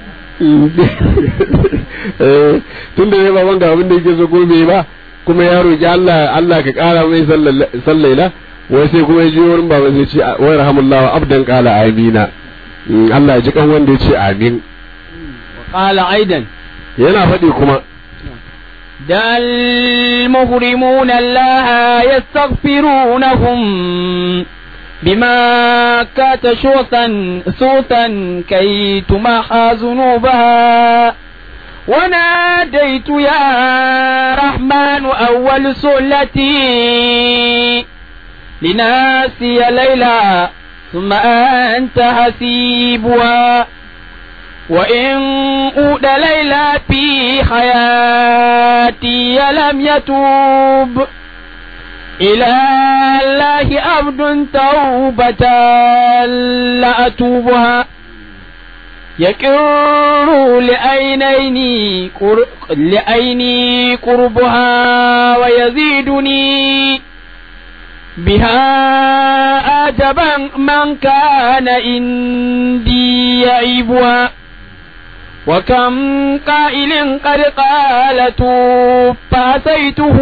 Speaker 3: eh tunda ne baban ga abin da yake so gobe ba kuma ya roki Allah Allah ka kara mai san laila wai sai kuma ya ji wurin baba zai ce wa yarhamullahu abdan qala amina Allah ya ji kan wanda yace amin
Speaker 4: wa qala aidan
Speaker 3: yana faɗi kuma
Speaker 4: دا المهرمون الله يستغفرونهم بما كات شوطا صوتا كي تمحى ذنوبها وناديت يا رحمن أول سؤلتي لناسي ليلى ثم أنت حسيبها وإن أود ليلى في حياتي لم يتوب إلى الله عبد توبة لأتوبها يكر لعينيني قر... لعيني قربها ويزيدني بها عجبا من كان عندي يعيبها وكم قائل قد قالت فأتيته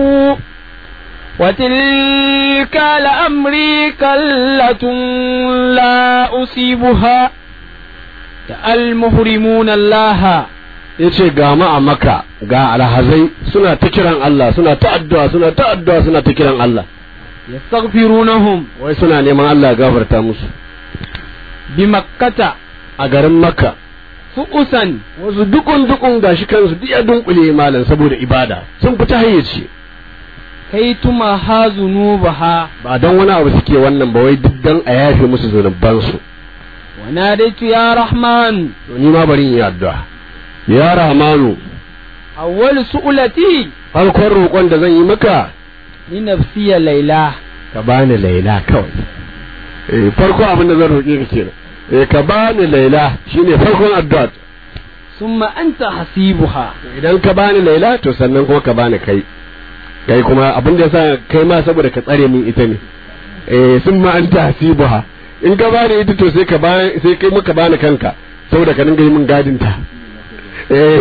Speaker 4: وتلك لأمري كلة لا أصيبها المهرمون الله
Speaker 3: yace ga ma a maka ga alhazai suna ta kiran Allah suna ta addu'a suna ta addu'a suna ta kiran Allah
Speaker 4: yastaghfirunhum
Speaker 3: wai suna neman Allah ya gafarta musu
Speaker 4: bi makkata
Speaker 3: a garin makka
Speaker 4: fu'usan
Speaker 3: wasu dukun dukun gashi kansu duk ya dunkule malan saboda ibada sun fita hayyace
Speaker 4: kai tuma hazunubaha
Speaker 3: ba dan wani abu suke wannan ba wai duk dan a yafe musu zunuban su
Speaker 4: wa nadaitu ya rahman
Speaker 3: to ni ma bari in yi addu'a ya rahmanu
Speaker 4: awwal su'ulati
Speaker 3: farkon roƙon da zan yi maka
Speaker 4: ni nafsiya laila
Speaker 3: ka bani laila kawai eh farko abin da zan roƙe ka kenan eh ka bani laila shine farkon addu'a
Speaker 4: summa anta hasibuha
Speaker 3: idan ka bani laila to sannan kuma ka bani kai kai kuma abin da yasa kai ma saboda ka tsare min ita ne eh summa anta hasibuha in ka bani ita to sai ka bani sai kai muka bani kanka saboda ka dinga yi min gadin ta eh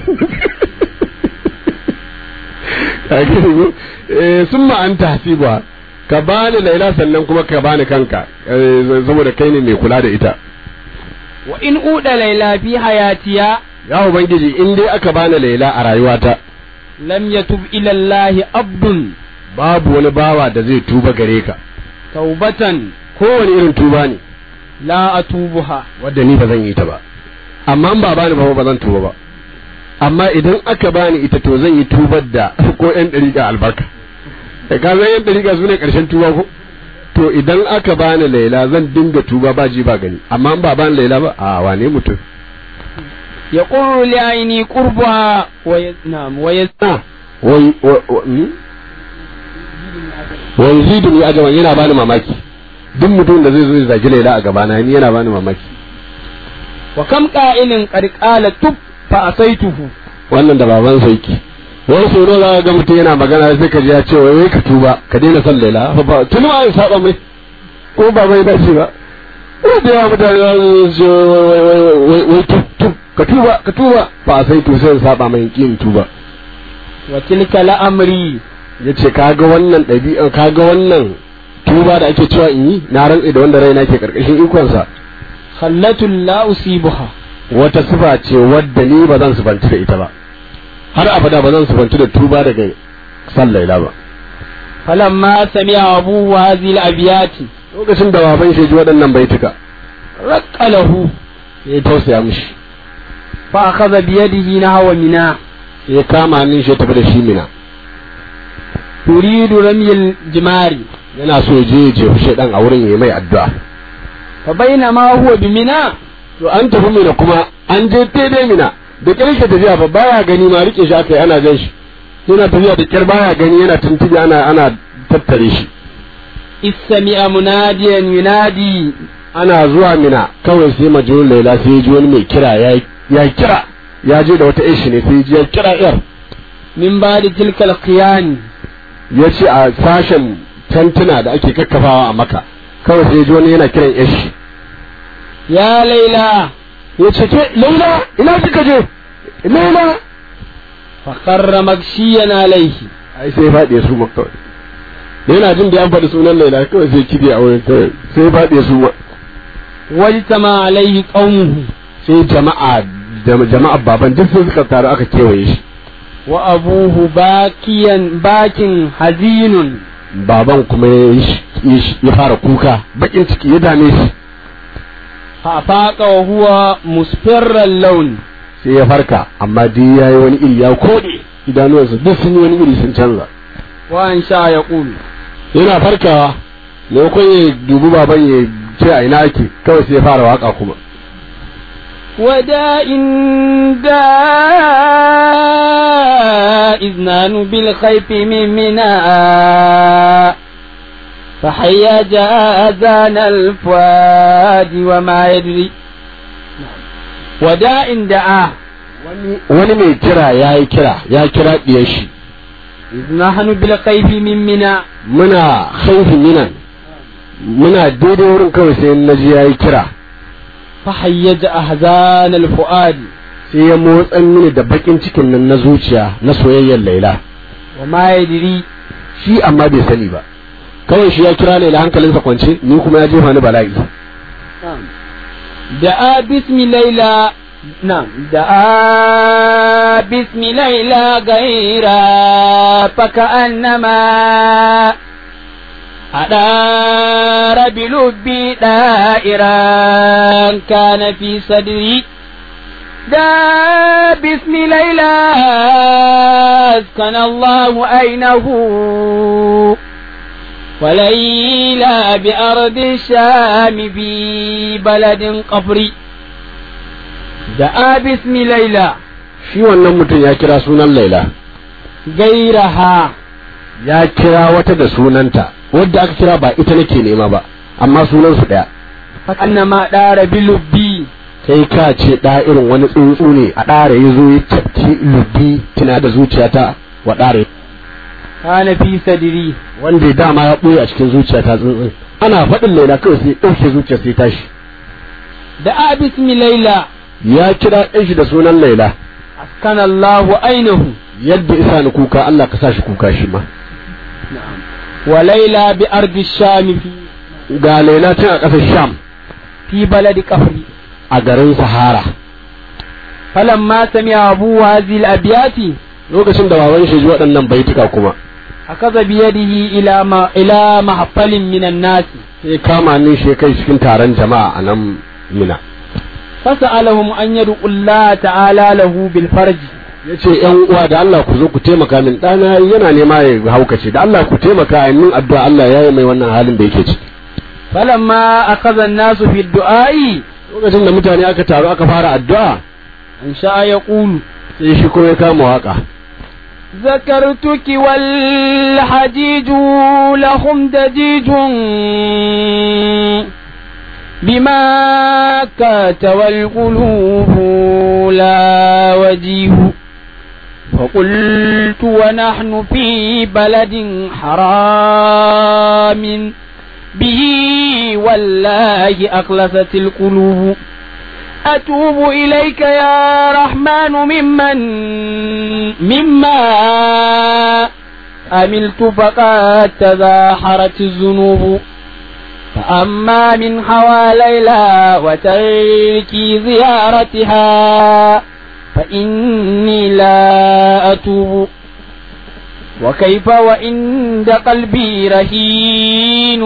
Speaker 3: eh summa anta hasibuha ka bani laila sannan kuma ka bani kanka saboda kai ne mai kula da ita
Speaker 4: wa in uda laila fi hayatiya
Speaker 3: ya ubangiji in dai aka bani laila a rayuwata
Speaker 4: lam yatub ila Allah abdun
Speaker 3: babu wani bawa da zai tuba gare ka
Speaker 4: taubatan
Speaker 3: kowane irin tuba ne
Speaker 4: la atubuha
Speaker 3: wadda ni ba zan yi ta ba amma in ba bani ba ba zan tuba ba amma idan aka bani ita to zan yi tubar da ko yan dariƙa albarka ka ga yan dariƙa su ne ƙarshen tuba ko to idan aka bani laila zan dinga tuba ba ji ba gani amma in ba bani laila ba a wane mutum
Speaker 4: يقول لعيني قربها وينام ويزنا
Speaker 3: وي ويزيدني أجمع yana bani mamaki duk mutum da zai zo ya zagi laila a gabana ni yana bani mamaki
Speaker 4: wa kam qa'ilin qad qala tub fa asaituhu
Speaker 3: wannan da baban sa yake wai tsoro za ga mutum yana magana sai ka ji ya ce wai ka tuba ka daina son laila fa tuni ma an saba mai ko ba bai dace ba ko da yawa mutane wai wai tub ka tuba ka tuba ba sai to sai saba mai kin tuba
Speaker 4: wa tilka la'amri
Speaker 3: yace kaga wannan dabi'a kaga wannan tuba da ake cewa in yi na rantsi da wanda raina ke karkashin ikon sa
Speaker 4: khallatul la usibuha
Speaker 3: wata sifa ce wadda ni ba zan subanci da ita ba har abada ba zan subanci da tuba daga sallaila ba
Speaker 4: falamma sami'a abu wa hadhihi al-abyati
Speaker 3: lokacin da baban shi ji waɗannan baituka
Speaker 4: raqalahu
Speaker 3: ya tausaya mishi
Speaker 4: fa akhadha bi yadihi nahwa mina
Speaker 3: ya kama hannun shi tafi da shi mina
Speaker 4: turidu ramyil jimari
Speaker 3: yana so je ya jefi shedan a wurin yayi mai addu'a
Speaker 4: fa bainama huwa bi mina
Speaker 3: to an tafi mina kuma an je daidai mina da kyar yake tafiya ba baya gani ma rike shi aka yi ana jan shi yana tafiya da kyar baya gani yana tuntubi ana ana tattare shi
Speaker 4: istami'a munadiyan yunadi
Speaker 3: ana zuwa mina kawai sai majnun laila sai ji wani mai kira ya ya kira ya je da wata ishi ne sai ji ya kira yar
Speaker 4: min ba'di tilkal qiyan
Speaker 3: yace a sashen tantuna da ake kakkafawa a maka kawai sai ji wani yana kiran ishi
Speaker 4: ya laila
Speaker 3: yace ke laila ina kika je laila
Speaker 4: fa qarra magshiyan alayhi
Speaker 3: ai sai fadi su makka yana jin da an faɗi sunan laila kawai sai kibe a wurin kawai sai fadi su
Speaker 4: wajtama alayhi qaumuhu
Speaker 3: sai jama'a jama'a baban duk sai suka taru aka kewaye shi
Speaker 4: wa abuhu bakiyan bakin hazinun
Speaker 3: baban kuma ya fara kuka bakin ciki ya dame shi
Speaker 4: fa faqa wa huwa musfirral lawn
Speaker 3: sai ya farka amma dai yayi wani iri ya kode idanuwansa duk sun yi wani iri sun canza
Speaker 4: wa an sha ya qulu
Speaker 3: yana farkawa lokacin ya dubi baban ya ce a ina ake kawai sai ya fara waka kuma
Speaker 4: وداء داء إذنان بالخيف من مناء فحيا جازان الفؤاد وما يدري وداء دعاه
Speaker 3: wani mai kira ya yi kira ya kira ɗiyar shi
Speaker 4: nahnu bil khayfi min mina
Speaker 3: muna khayfi minan muna daidai wurin kawai sai naji ya yi kira
Speaker 4: fahayyaja ahzan al-fuad
Speaker 3: sai ya motsan mini da bakin cikin nan na zuciya na soyayyar Laila
Speaker 4: wa ma yadri
Speaker 3: shi amma bai sani ba kawai shi ya kira Laila hankalinsa kwance ni kuma ya jefa ni bala'i
Speaker 4: da bismi Laila na'am da bismi Laila gaira faka annama أدار بلبي دائرا كان في صدري دا باسم ليلى أسكن الله أينه وليلى بأرض الشام في بلد قفري دا باسم ليلى
Speaker 3: شو النمط يا كرا سونا ليلى
Speaker 4: غيرها
Speaker 3: يا كرا وتد سوننتا wadda aka kira ba ita nake nema ba amma sunan su daya
Speaker 4: annama dara bilubbi
Speaker 3: kai ka ce da irin wani tsuntsu ne a dare yazo ya tafki lubbi tana da zuciyata wa dare
Speaker 4: kana fi sadri
Speaker 3: wanda dama ya boye a cikin zuciyata tsuntsun ana fadin laila kawai sai dauke zuciyar sai tashi
Speaker 4: da bismi laila
Speaker 3: ya kira ɗan shi da sunan laila
Speaker 4: askana Allahu ainahu
Speaker 3: yadda isa ni kuka Allah ka sa shi kuka shi ma
Speaker 4: na'am وليلى بأرض الشام في
Speaker 3: قال ليلى تنا قصر الشام
Speaker 4: في بلد كفري
Speaker 3: أجرن سهارة
Speaker 4: فلما سمع أبو هذه الأبيات
Speaker 3: lokacin da baban shi ji waɗannan baituka kuma
Speaker 4: akaza biyadihi ila ma ila mahfalin minan nas
Speaker 3: sai kama ni shi kai cikin taron jama'a anan mina
Speaker 4: fasalahum an yadu Allah ta'ala lahu bil farj
Speaker 3: yace yan uwa da Allah ku zo ku taimaka min dana yana nema ya haukace da Allah ku taimaka min addu'a Allah yayi mai wannan halin da yake ciki
Speaker 4: falamma akaza an-nasu fi du'a'i
Speaker 3: lokacin da mutane aka taru aka fara addu'a
Speaker 4: an sha ya qulu
Speaker 3: sai shi kuma ya kama waka
Speaker 4: ذكرتك والحجيج لهم دجيج بما كات والقلوب لا وجيه فقلت ونحن في بلد حرام به والله أخلصت القلوب أتوب إليك يا رحمن ممن مما عملت فقد تزاحرت الذنوب فأما من حوى ليلى وتركي زيارتها فإني لا أتوب وكيف وإن قلبي رهين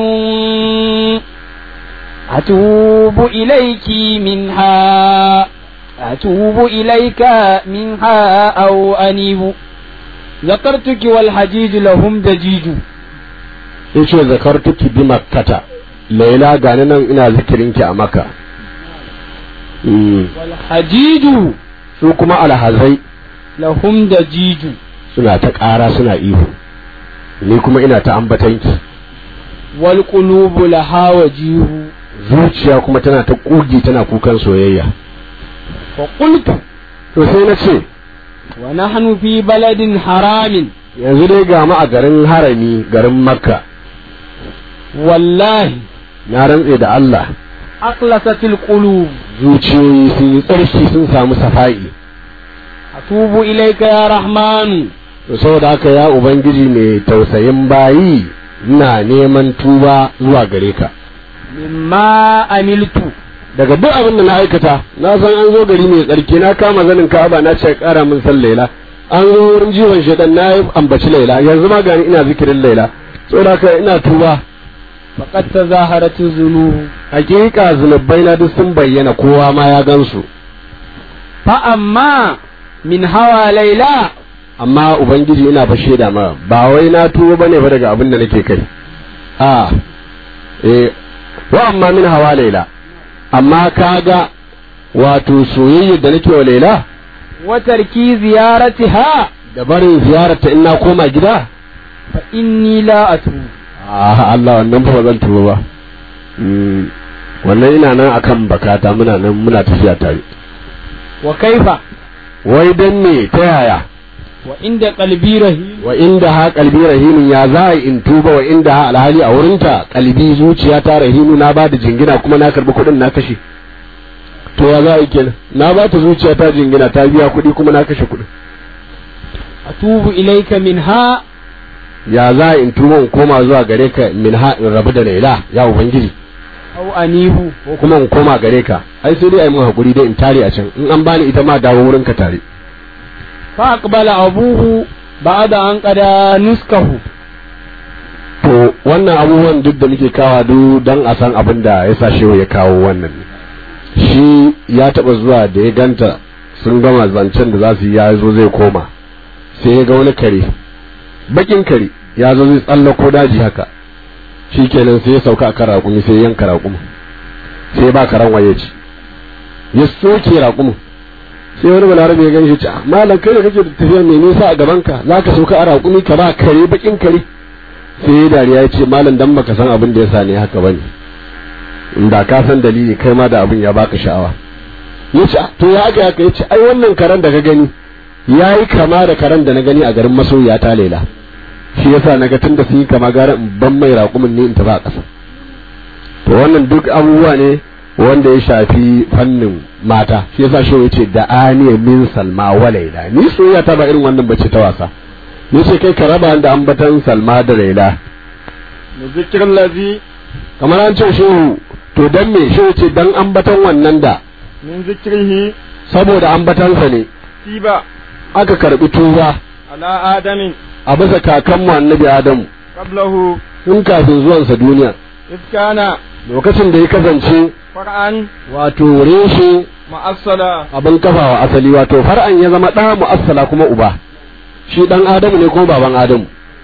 Speaker 4: أتوب إليك منها أتوب إليك منها أو أنيب ذكرتك والحجيج لهم دجيج
Speaker 3: إيش ذكرتك بمكة ليلى قالنا إنا ذكرينك أمكة
Speaker 4: والحجيج
Speaker 3: su kuma alhazai
Speaker 4: lahum dajiju
Speaker 3: suna ta ƙara suna ihu, ni kuma ina ta ambatanki.
Speaker 4: wal qulubu laha wajihu
Speaker 3: Zuciya kuma tana ta ƙugi tana kukan soyayya.
Speaker 4: fa qultu
Speaker 3: To sai na ce,
Speaker 4: wa nahnu fi baladin haramin
Speaker 3: yanzu dai ga mu a garin harami, garin Makka,
Speaker 4: wallahi
Speaker 3: na rantse da Allah,
Speaker 4: aqlasatil qulub
Speaker 3: zuciyoyi sun yi tsarki sun samu safa'i.
Speaker 4: atubu ilayka ya rahmanu
Speaker 3: To saboda haka ya Ubangiji mai tausayin bayi, ina neman tuba zuwa gare ka.
Speaker 4: mimma amiltu
Speaker 3: Daga duk abin da na aikata, na san an zo gari mai tsarki, na kama zanin Ka'aba na ce ƙara min san Laila, an zo wurin jiwon shedan na yi ambaci Laila, yanzu ma gani ina zikirin Laila, saboda haka ina tuba.
Speaker 4: faqad tazaharatu zunubu
Speaker 3: Hakika zunubai na duk sun bayyana, kowa ma ya gansu.
Speaker 4: fa amma min hawa laila
Speaker 3: Amma Ubangiji ina fa shaida ma, ba wai na tuba bane ba daga abin da nake kai. A eh wa amma min hawa Laila, amma kaga wato soyayyar da nake wa Laila
Speaker 4: wa tarki ziyaratiha
Speaker 3: da barin ziyararta in na koma gida,
Speaker 4: fa inni la atubu
Speaker 3: ah Allah wannan fa ba zan tuba ba. Mm, wannan ina nan akan bakata, muna nan muna tafiya tare.
Speaker 4: wa kaifa
Speaker 3: Wai dan me ta yaya?
Speaker 4: wa inda qalbi rahim
Speaker 3: Wa inda ha kalbi rahimin, ya za a yi in tuba wa inda ha alhali a wurinta kalbi zuciya ta rahimu, na ba da jingina kuma na karbi kuɗin na kashe. To ya za a yi kenan? Na ba ta zuciya ta jingina ta biya kuɗi kuma na kashe kuɗin.
Speaker 4: atubu ilayka minha
Speaker 3: Ya za a yi in tuba in koma zuwa gare ka min ha in rabu da Laila ya Ubangiji,
Speaker 4: aw anibu
Speaker 3: ko kuma in koma gare ka? Ai sai dai ai mun hakuri dai in tare a can, in an bani ita ma dawo wurin ka tare.
Speaker 4: fa aqbala abuhu ba'da an qada nuskahu
Speaker 3: To wannan abubuwan duk da muke kawa duk dan a san abin da ya sa shehu ya kawo wannan ne. Shi ya taba zuwa da ya ganta sun gama zancen da za su yi, ya zo zai koma, sai ya ga wani kare, bakin kare ya zo zai tsallako daji haka, shi kenan sai ya sauka a kan raƙumi, sai ya yanka raƙumin, sai ba karan waye ci, ya soke raƙumin. Sai wani balarabe ya gani shi ce, malam kai da kake da tafiya mai nisa a gabanka, za ka sauka a raƙumi ka ba kare bakin kare? Sai ya dariya ya ce, malam dan baka san abin da ya sa ne haka bane, inda ka san dalili kai ma da abin ya baka sha'awa. Ya ce, to ya aka yaka? Ya ce, ai wannan karen da ka gani ya yi kama da karen da na gani a garin masoyiya ta Laila, shi yasa na ga tunda sun yi kama gara in ban mai raƙumin ne in tafi a ƙasa. To wannan duk abubuwa ne wanda ya shafi fannin mata, shi yasa shi ya ce da aniya min Salma wa Laila, ni soyayya ta ba irin wannan bace ta wasa. Ya ce kai ka raba da ambatan Salma da Laila.
Speaker 2: zikirin lazi
Speaker 3: Kamar an ce shehu, to dan me shehu ce dan ambatan wannan da
Speaker 2: min zikrihi
Speaker 3: saboda ambatansa ne
Speaker 2: tiba
Speaker 3: aka karbi tuba
Speaker 2: ala adamin
Speaker 3: a bisa kakanmu annabi Adamu
Speaker 2: qablahu
Speaker 3: tun kafin zuwansa duniya,
Speaker 2: iskana
Speaker 3: lokacin da ya kasance
Speaker 2: far'an
Speaker 3: wato reshe
Speaker 2: ma'assala
Speaker 3: abin kafawa asali, wato far'an ya zama ɗa mu'assala kuma uba, shi ɗan Adamu ne kuma baban Adamu.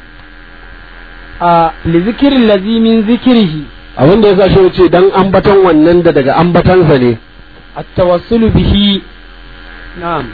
Speaker 4: a li zikri allazi min zikrihi
Speaker 3: Abin da ya sa shi ce dan ambaton wannan da daga ambatansa ne,
Speaker 4: التوسل به نعم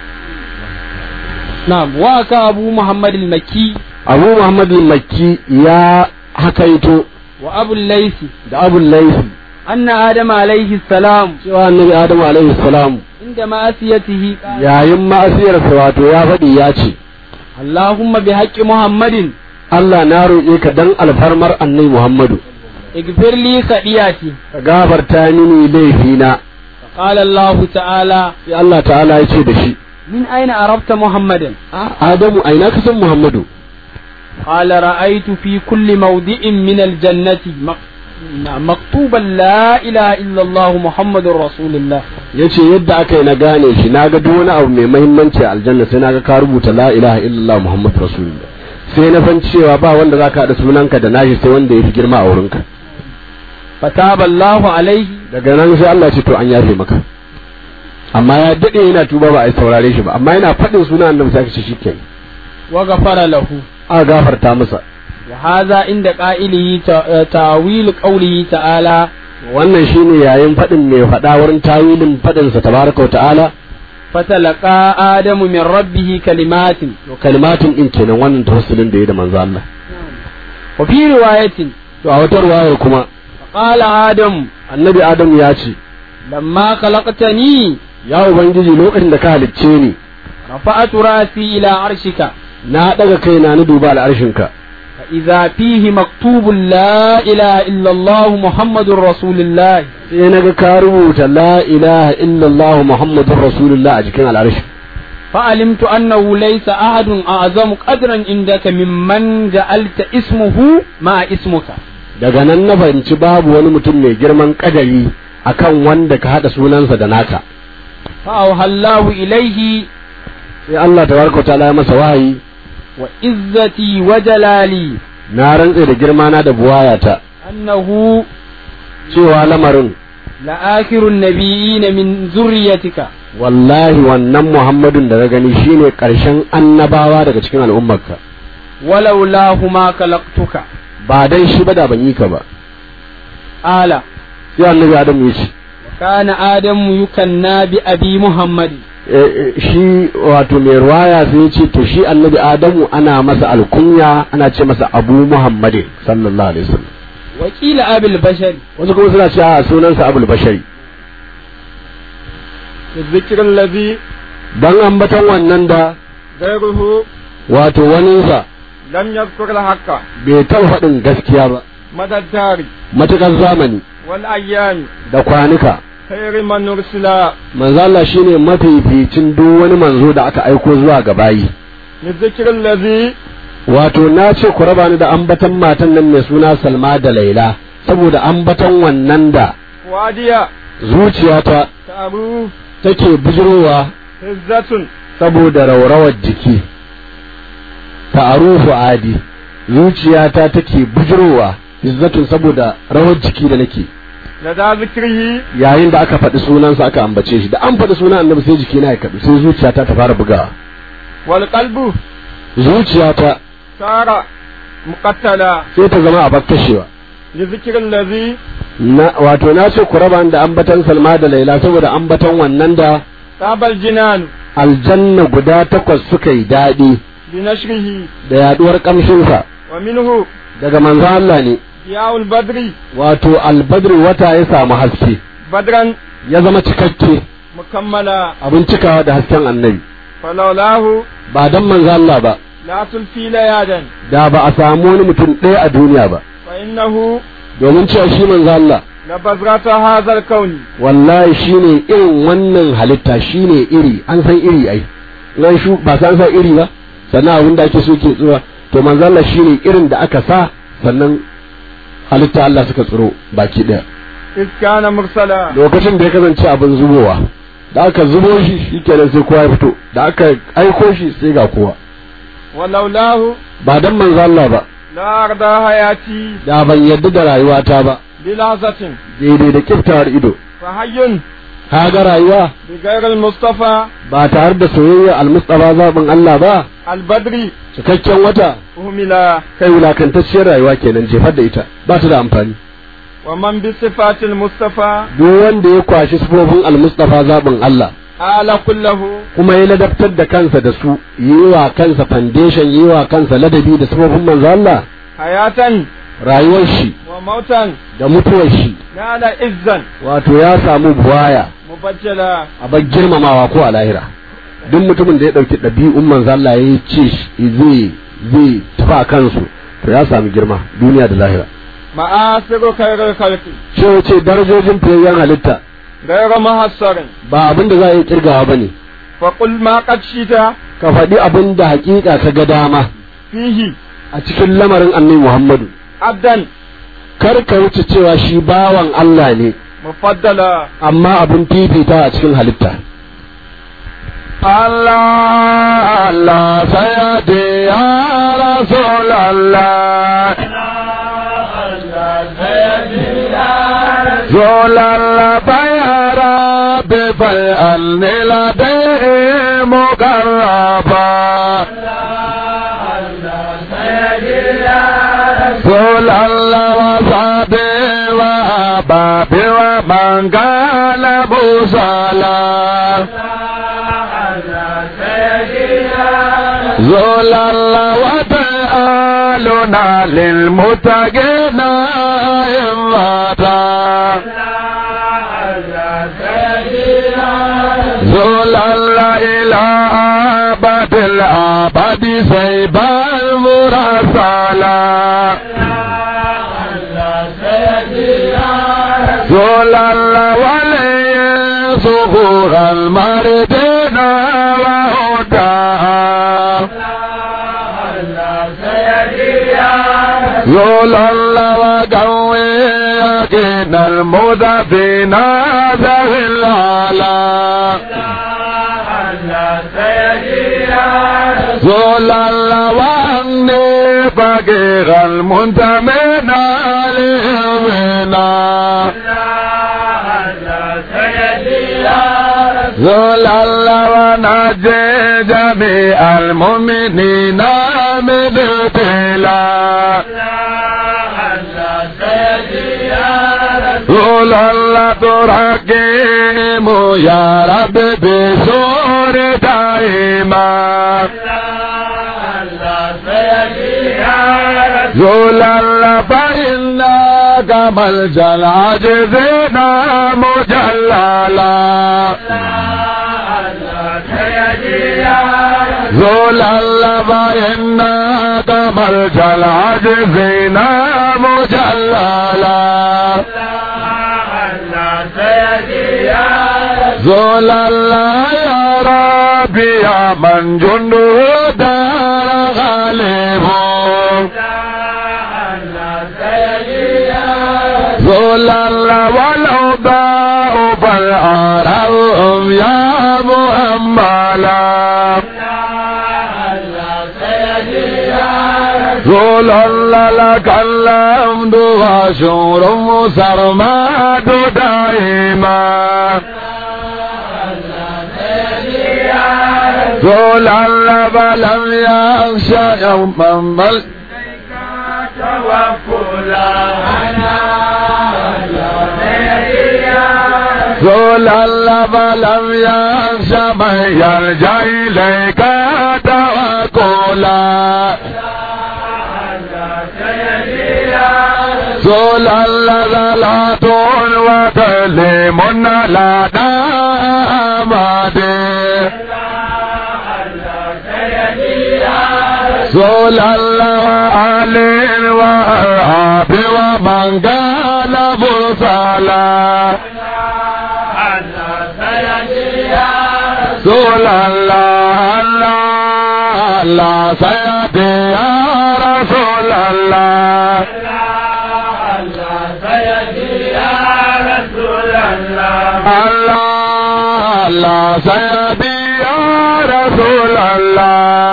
Speaker 4: نعم وكا أبو محمد المكي
Speaker 3: Abu Muhammad al-Makki ya hakaito
Speaker 4: وأبو الليث
Speaker 3: da Abu Layth
Speaker 4: أن آدم عليه السلام
Speaker 3: cewa annabi Adamu alaihi salam
Speaker 4: عند مأسيته قال
Speaker 3: yayin ma'asiyarsa wato ya faɗi ya ce,
Speaker 4: اللهم بحق محمد
Speaker 3: Allah na roƙe ka dan alfarmar annabi Muhammadu
Speaker 4: اغفر لي خطيئتي
Speaker 3: ka gafarta mini laifina.
Speaker 4: قال الله تعالى
Speaker 3: Sai Allah ta'ala ya ce da shi,
Speaker 4: من أين عرفت محمدا
Speaker 3: Adamu aina ka san Muhammadu?
Speaker 4: قال رأيت في كل موضع من الجنة مك- مكتوبا لا إله إلا الله محمد رسول الله
Speaker 3: Yace yadda aka yi na gane shi, na ga duk wani abu mai mahimmanci a aljanna sai na ga ka rubuta la ilaha illallah Muhammadu rasulullah, sai na san cewa ba wanda zaka haɗa sunanka da nashi sai wanda ya fi girma a wurinka.
Speaker 4: فتاب الله عليه
Speaker 3: Daga nan sai Allah ce to an yafe maka, amma ya daɗe yana tuba ba a saurare shi ba, amma yana faɗin sunan annabi sai ka ce shikenan
Speaker 4: وغفر له
Speaker 3: aka gafarta masa.
Speaker 4: وهذا عند قائله تا- تاويل قوله تعالى
Speaker 3: Wannan shine yayin faɗin mai faɗa wurin tawilin faɗinsa tabaraka wa ta'ala,
Speaker 4: فتلقى آدم من ربه كلمات
Speaker 3: kalimatin din kenan wannan tawassulin da yayi da manzo Allah
Speaker 4: وفي رواية
Speaker 3: to a wata riwayar kuma
Speaker 4: قال آدم
Speaker 3: annabi Adam ya ce
Speaker 4: لما خلقتني
Speaker 3: ya ubangiji lokacin da ka halicce ni
Speaker 4: رفعت راسي إلى عرشك
Speaker 3: na daga kaina na duba al'arshinka
Speaker 4: فإذا فيه مكتوب لا إله إلا الله محمد رسول الله
Speaker 3: sai naga ka rubuta la ilaha illallah muhammadur rasulullah a jikin al'arshi
Speaker 4: فعلمت أنه ليس أحد أعظم قدرا عندك ممن جعلت اسمه مع اسمك
Speaker 3: daga nan na fahimci babu wani mutum mai girman kadari akan wanda ka hada sunansa da naka
Speaker 4: فأوحى الله إليه
Speaker 3: sai Allah tabaraka ta'ala ya masa wahayi
Speaker 4: وعزتي وجلالي
Speaker 3: na rantse da girma na da buwayata
Speaker 4: أنه
Speaker 3: cewa lamarin
Speaker 4: لآخر النبيين من ذريتك
Speaker 3: wallahi wannan Muhammadun da ka gani shine karshen annabawa daga cikin al'ummarka
Speaker 4: ولولاه ما خلقتك
Speaker 3: ba dan shi ba da ban yi ka ba
Speaker 4: آلا
Speaker 3: sai annabi Adam ya ce
Speaker 4: كان آدم يكنى بأبي محمد
Speaker 3: shi wato mai ruwaya sai ya ce to shi annabi Adamu ana masa alkunya ana ce masa Abu Muhammadin sallallahu alaihi wasallam
Speaker 4: وقيل أبي البشر
Speaker 3: wasu kuma suna cewa sunansa Abul Bashari
Speaker 2: الذكر الذي
Speaker 3: dan ambaton wannan da
Speaker 2: غيره
Speaker 3: wato waninsa
Speaker 2: لم يذكر الحق
Speaker 3: bai taɓa faɗin gaskiya ba
Speaker 2: مدى الدار
Speaker 3: matuƙar zamani
Speaker 2: والأيام
Speaker 3: da kwanuka
Speaker 2: خير من أرسل
Speaker 3: manzo Allah shine mafificin duk wani manzo da aka aiko zuwa ga bayi
Speaker 2: الذكر الذي
Speaker 3: wato na ce ku raba ni da ambaton matan nan mai suna Salma da Laila saboda ambaton wannan da
Speaker 2: واديا
Speaker 3: zuciyata
Speaker 2: تعرو
Speaker 3: take bijirowa
Speaker 2: هزة
Speaker 3: saboda raurawar jiki ta'arufu adi zuciyata take bijirowa izzatun saboda rawar jiki da nake
Speaker 2: لدى ذكره
Speaker 3: yayin da aka faɗi sunansa aka ambace shi da an faɗi sunan annabi sai jiki na ya kaɗu sai zuciyata ta fara bugawa
Speaker 2: والقلب
Speaker 3: zuciyata
Speaker 2: صار مقتلا
Speaker 3: sai ta zama a bakkashewa
Speaker 2: لذكر الذي
Speaker 3: na wato na ce ku raba da ambatan Salma da Laila saboda ambatan wannan da
Speaker 2: طاب الجنان
Speaker 3: aljanna guda takwas suka yi daɗi
Speaker 2: بنشره
Speaker 3: da yaduwar kamshinsa
Speaker 2: ومنه
Speaker 3: daga manzo Allah ne
Speaker 2: ضياء البدر
Speaker 3: wato albadr wata ya samu haske
Speaker 2: بدرا
Speaker 3: ya zama cikakke
Speaker 2: مكملا
Speaker 3: abin cikawa da hasken annabi
Speaker 2: فلولاه
Speaker 3: ba dan manzo Allah ba
Speaker 2: لا تلفي ليادا
Speaker 3: da ba a samu wani mutum ɗaya a duniya ba
Speaker 2: فإنه
Speaker 3: domin cewa shi manzo Allah
Speaker 2: لبذرة هذا الكون
Speaker 3: wallahi shine irin wannan halitta shine iri an san iri ai nan shu ba san san iri ba sannan abin da ake so ke tsura to manzo Allah shine irin da aka sa sannan halitta Allah suka tsiro baki daya
Speaker 2: إذ كان مرسلا
Speaker 3: lokacin da ya kasance abin zubowa da aka zubo shi shikenan sai kowa ya fito da aka aiko shi sai ga kowa
Speaker 2: ولولاه
Speaker 3: ba dan manzo Allah ba
Speaker 2: لا أرضى حياتي
Speaker 3: da ban yarda da rayuwata ba
Speaker 2: بلحظة
Speaker 3: daidai da kiftawar ido
Speaker 2: فحي
Speaker 3: kaga rayuwa
Speaker 2: بغير المصطفى
Speaker 3: ba tare da soyayya almustafa zabin Allah ba
Speaker 2: البدري
Speaker 3: cikakken wata
Speaker 2: أهملا
Speaker 3: kai wulakantacciyar rayuwa kenan jefar da ita ba ta da amfani
Speaker 2: ومن بصفات المصطفى
Speaker 3: duk wanda ya kwashi sifofin almustafa zabin Allah
Speaker 2: آل كله
Speaker 3: kuma ya ladabtar da kansa da su yi wa kansa foundation yi wa kansa ladabi da sifofin manzo Allah
Speaker 2: حياة
Speaker 3: rayuwar shi
Speaker 2: وموتا
Speaker 3: da mutuwar shi
Speaker 2: نال عزا
Speaker 3: wato ya samu buwaya
Speaker 2: مبجلا
Speaker 3: a bar girmamawa ko a lahira duk mutumin da ya dauki ɗabi'un manzo Allah ya ce shi zai zai tafi a kansu to ya samu girma duniya da lahira
Speaker 2: مآثر خير الخلق
Speaker 3: ce wace darajojin fiyayyen halitta
Speaker 2: غير محصر
Speaker 3: ba abin da za a yi kirgawa ba ne
Speaker 2: فقل ما قد شئت
Speaker 3: ka faɗi abin da hakika ka ga dama
Speaker 2: فيه
Speaker 3: a cikin lamarin annabi Muhammadu
Speaker 2: عبدا
Speaker 3: kar ka wuce cewa shi bawan Allah ne
Speaker 2: مفضلا
Speaker 3: amma abin fifita a cikin halitta Allah Allah sayyidi ya rasul Allah Zolalla bayara bi bai annila dai mukarraba Zolalla wa sabi wa babi wa mangala busala
Speaker 2: زلال وتعالنا للمتقين إماتا زلال إلى أبد الأبد سيب المرسلا زلال ولي صغور المردين وهداها زلال وقوي يقين المذفين ذوي العلا زلال وأني فقير المنتمين لهمنا زلال ونجي جميع المؤمنين من ابتلاء زلال ترحكيم يا رب بسور دائما زلال فإنك ملجأ العاجزين مجللا زلال فإنك ملجأ العاجزين مجللا زلال يا ربي يا من جنده دار غالب زلال والعضاء فالعرب يا مؤملا زلال لك الحمد وشكر مسرمد دائما زلال فلم يخشى يوما بل زلال فلم يخشى من يرجع إليك توكلا زلال صلاة وتسليم على محمد زلال وآل وأصحاب ومن قال مرسلا زلال الله الله سيدي يا رسول الله الله الله سيدي يا رسول الله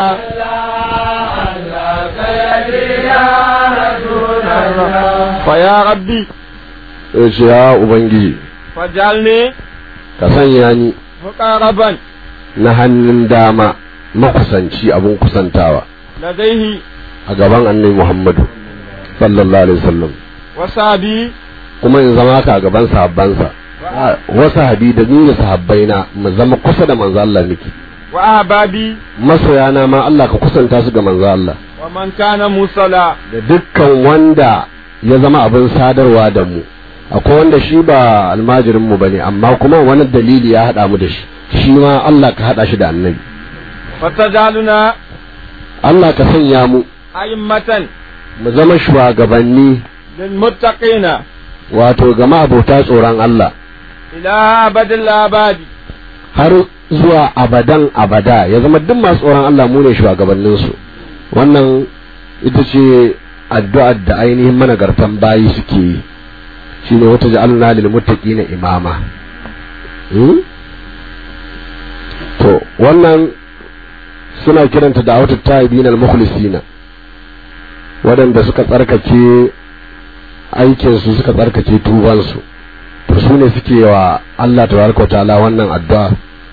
Speaker 2: فيا ربي
Speaker 3: يا ubangiji
Speaker 2: fajalni
Speaker 3: ka sanya ni
Speaker 2: muqaraban
Speaker 3: na hannun dama makusanci abun kusantawa
Speaker 2: ladaihi
Speaker 3: a gaban annabi Muhammadu sallallahu alaihi wasallam
Speaker 2: wasabi
Speaker 3: kuma in zama ka a gaban sahabbansa wasu habi da ni da sahabbaina mu zama kusa da manzo Allah miki
Speaker 2: wa ahbabi
Speaker 3: masoyana ma Allah ka kusanta su ga manzo Allah
Speaker 2: wa man kana musala
Speaker 3: da dukkan wanda ya zama abin sadarwa da mu akwai wanda shi ba almajirin mu bane amma kuma wani dalili ya hada mu da shi shi ma Allah ka hada shi da annabi
Speaker 2: fatajaluna
Speaker 3: Allah ka sanya mu
Speaker 2: a'immatan
Speaker 3: mu zama shugabanni
Speaker 2: lil muttaqina
Speaker 3: wato ga abota tsoron Allah
Speaker 2: ila abadil abadi
Speaker 3: har zuwa abadan abada ya zama duk masu tsoron Allah mu ne shugabannin su wannan ita ce addu'ar da ainihin managartan bayi suke yi shine wata ja'alna lil muttaqina imama to wannan suna kiranta da'awatut taibin al mukhlisina wadanda suka tsarkake aikin su suka tsarkake tuban su to su ne suke wa Allah tabaraka wa ta'ala wannan addu'a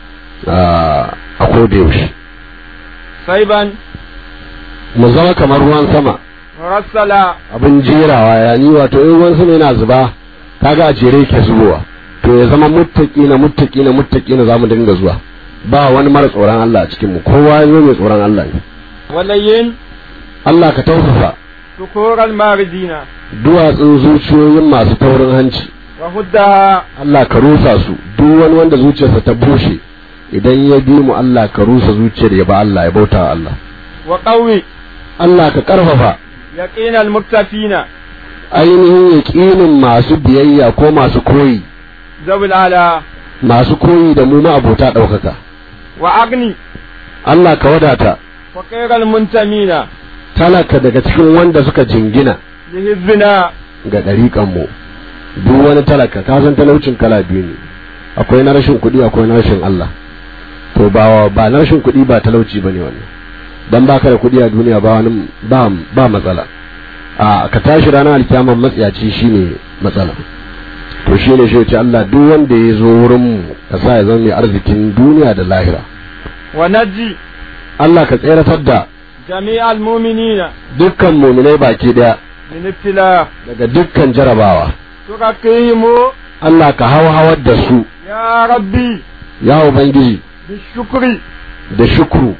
Speaker 3: a koda yaushe
Speaker 2: saiban
Speaker 3: mu zama kamar ruwan sama
Speaker 2: rassala
Speaker 3: abin jerawa ya ni wato in ruwan sama yana zuba kaga a jere yake zubowa to ya zama muttaqina muttaqina muttaqina zamu dinga zuwa ba wani mara tsoron Allah a cikin mu, kowa ya zo mai tsoron Allah ne.
Speaker 4: ولين
Speaker 3: Allah ka taufafa
Speaker 4: شكور الماردين
Speaker 3: duwatsun zuciyoyin masu taurin hanci.
Speaker 4: وهدها
Speaker 3: Allah ka rusa su, duk wani wanda zuciyarsa ta bushe idan ya bi mu Allah ka rusa zuciyar ya ba Allah ya bauta wa Allah.
Speaker 4: وقوي
Speaker 3: Allah ka karfafa
Speaker 4: يقين المكتفين
Speaker 3: ainihin yaƙinin masu biyayya ko masu koyi,
Speaker 4: ذوي العلا
Speaker 3: masu koyi da mu ma'abota ɗaukaka.
Speaker 4: وأغني
Speaker 3: Allah ka wadata
Speaker 4: فقير المنتمين
Speaker 3: talaka daga cikin wanda suka jingina
Speaker 4: لحزبنا
Speaker 3: ga ɗariƙanmu. Duk wani talaka ka san talaucin kala biyu ne, akwai na rashin kuɗi akwai na rashin Allah. To ba ba na rashin kuɗi ba talauci bane wannan, dan baka da kuɗi a duniya ba wani ba ba matsala. A ka tashi ranar alkiyama matsiyaci shine matsala. To shine shi ce Allah duk wanda ya zo wurin mu ka sa ya zama mai arzikin duniya da lahira.
Speaker 4: ونجي
Speaker 3: Allah ka tseratar da
Speaker 4: جميع المؤمنين
Speaker 3: dukkan mu'minai baki daya
Speaker 4: من ابتلاء
Speaker 3: daga dukkan jarabawa.
Speaker 4: ترقيهم
Speaker 3: Allah ka hawar da su
Speaker 4: يا ربي
Speaker 3: ya ubangiji
Speaker 4: بالشكر
Speaker 3: da shukru,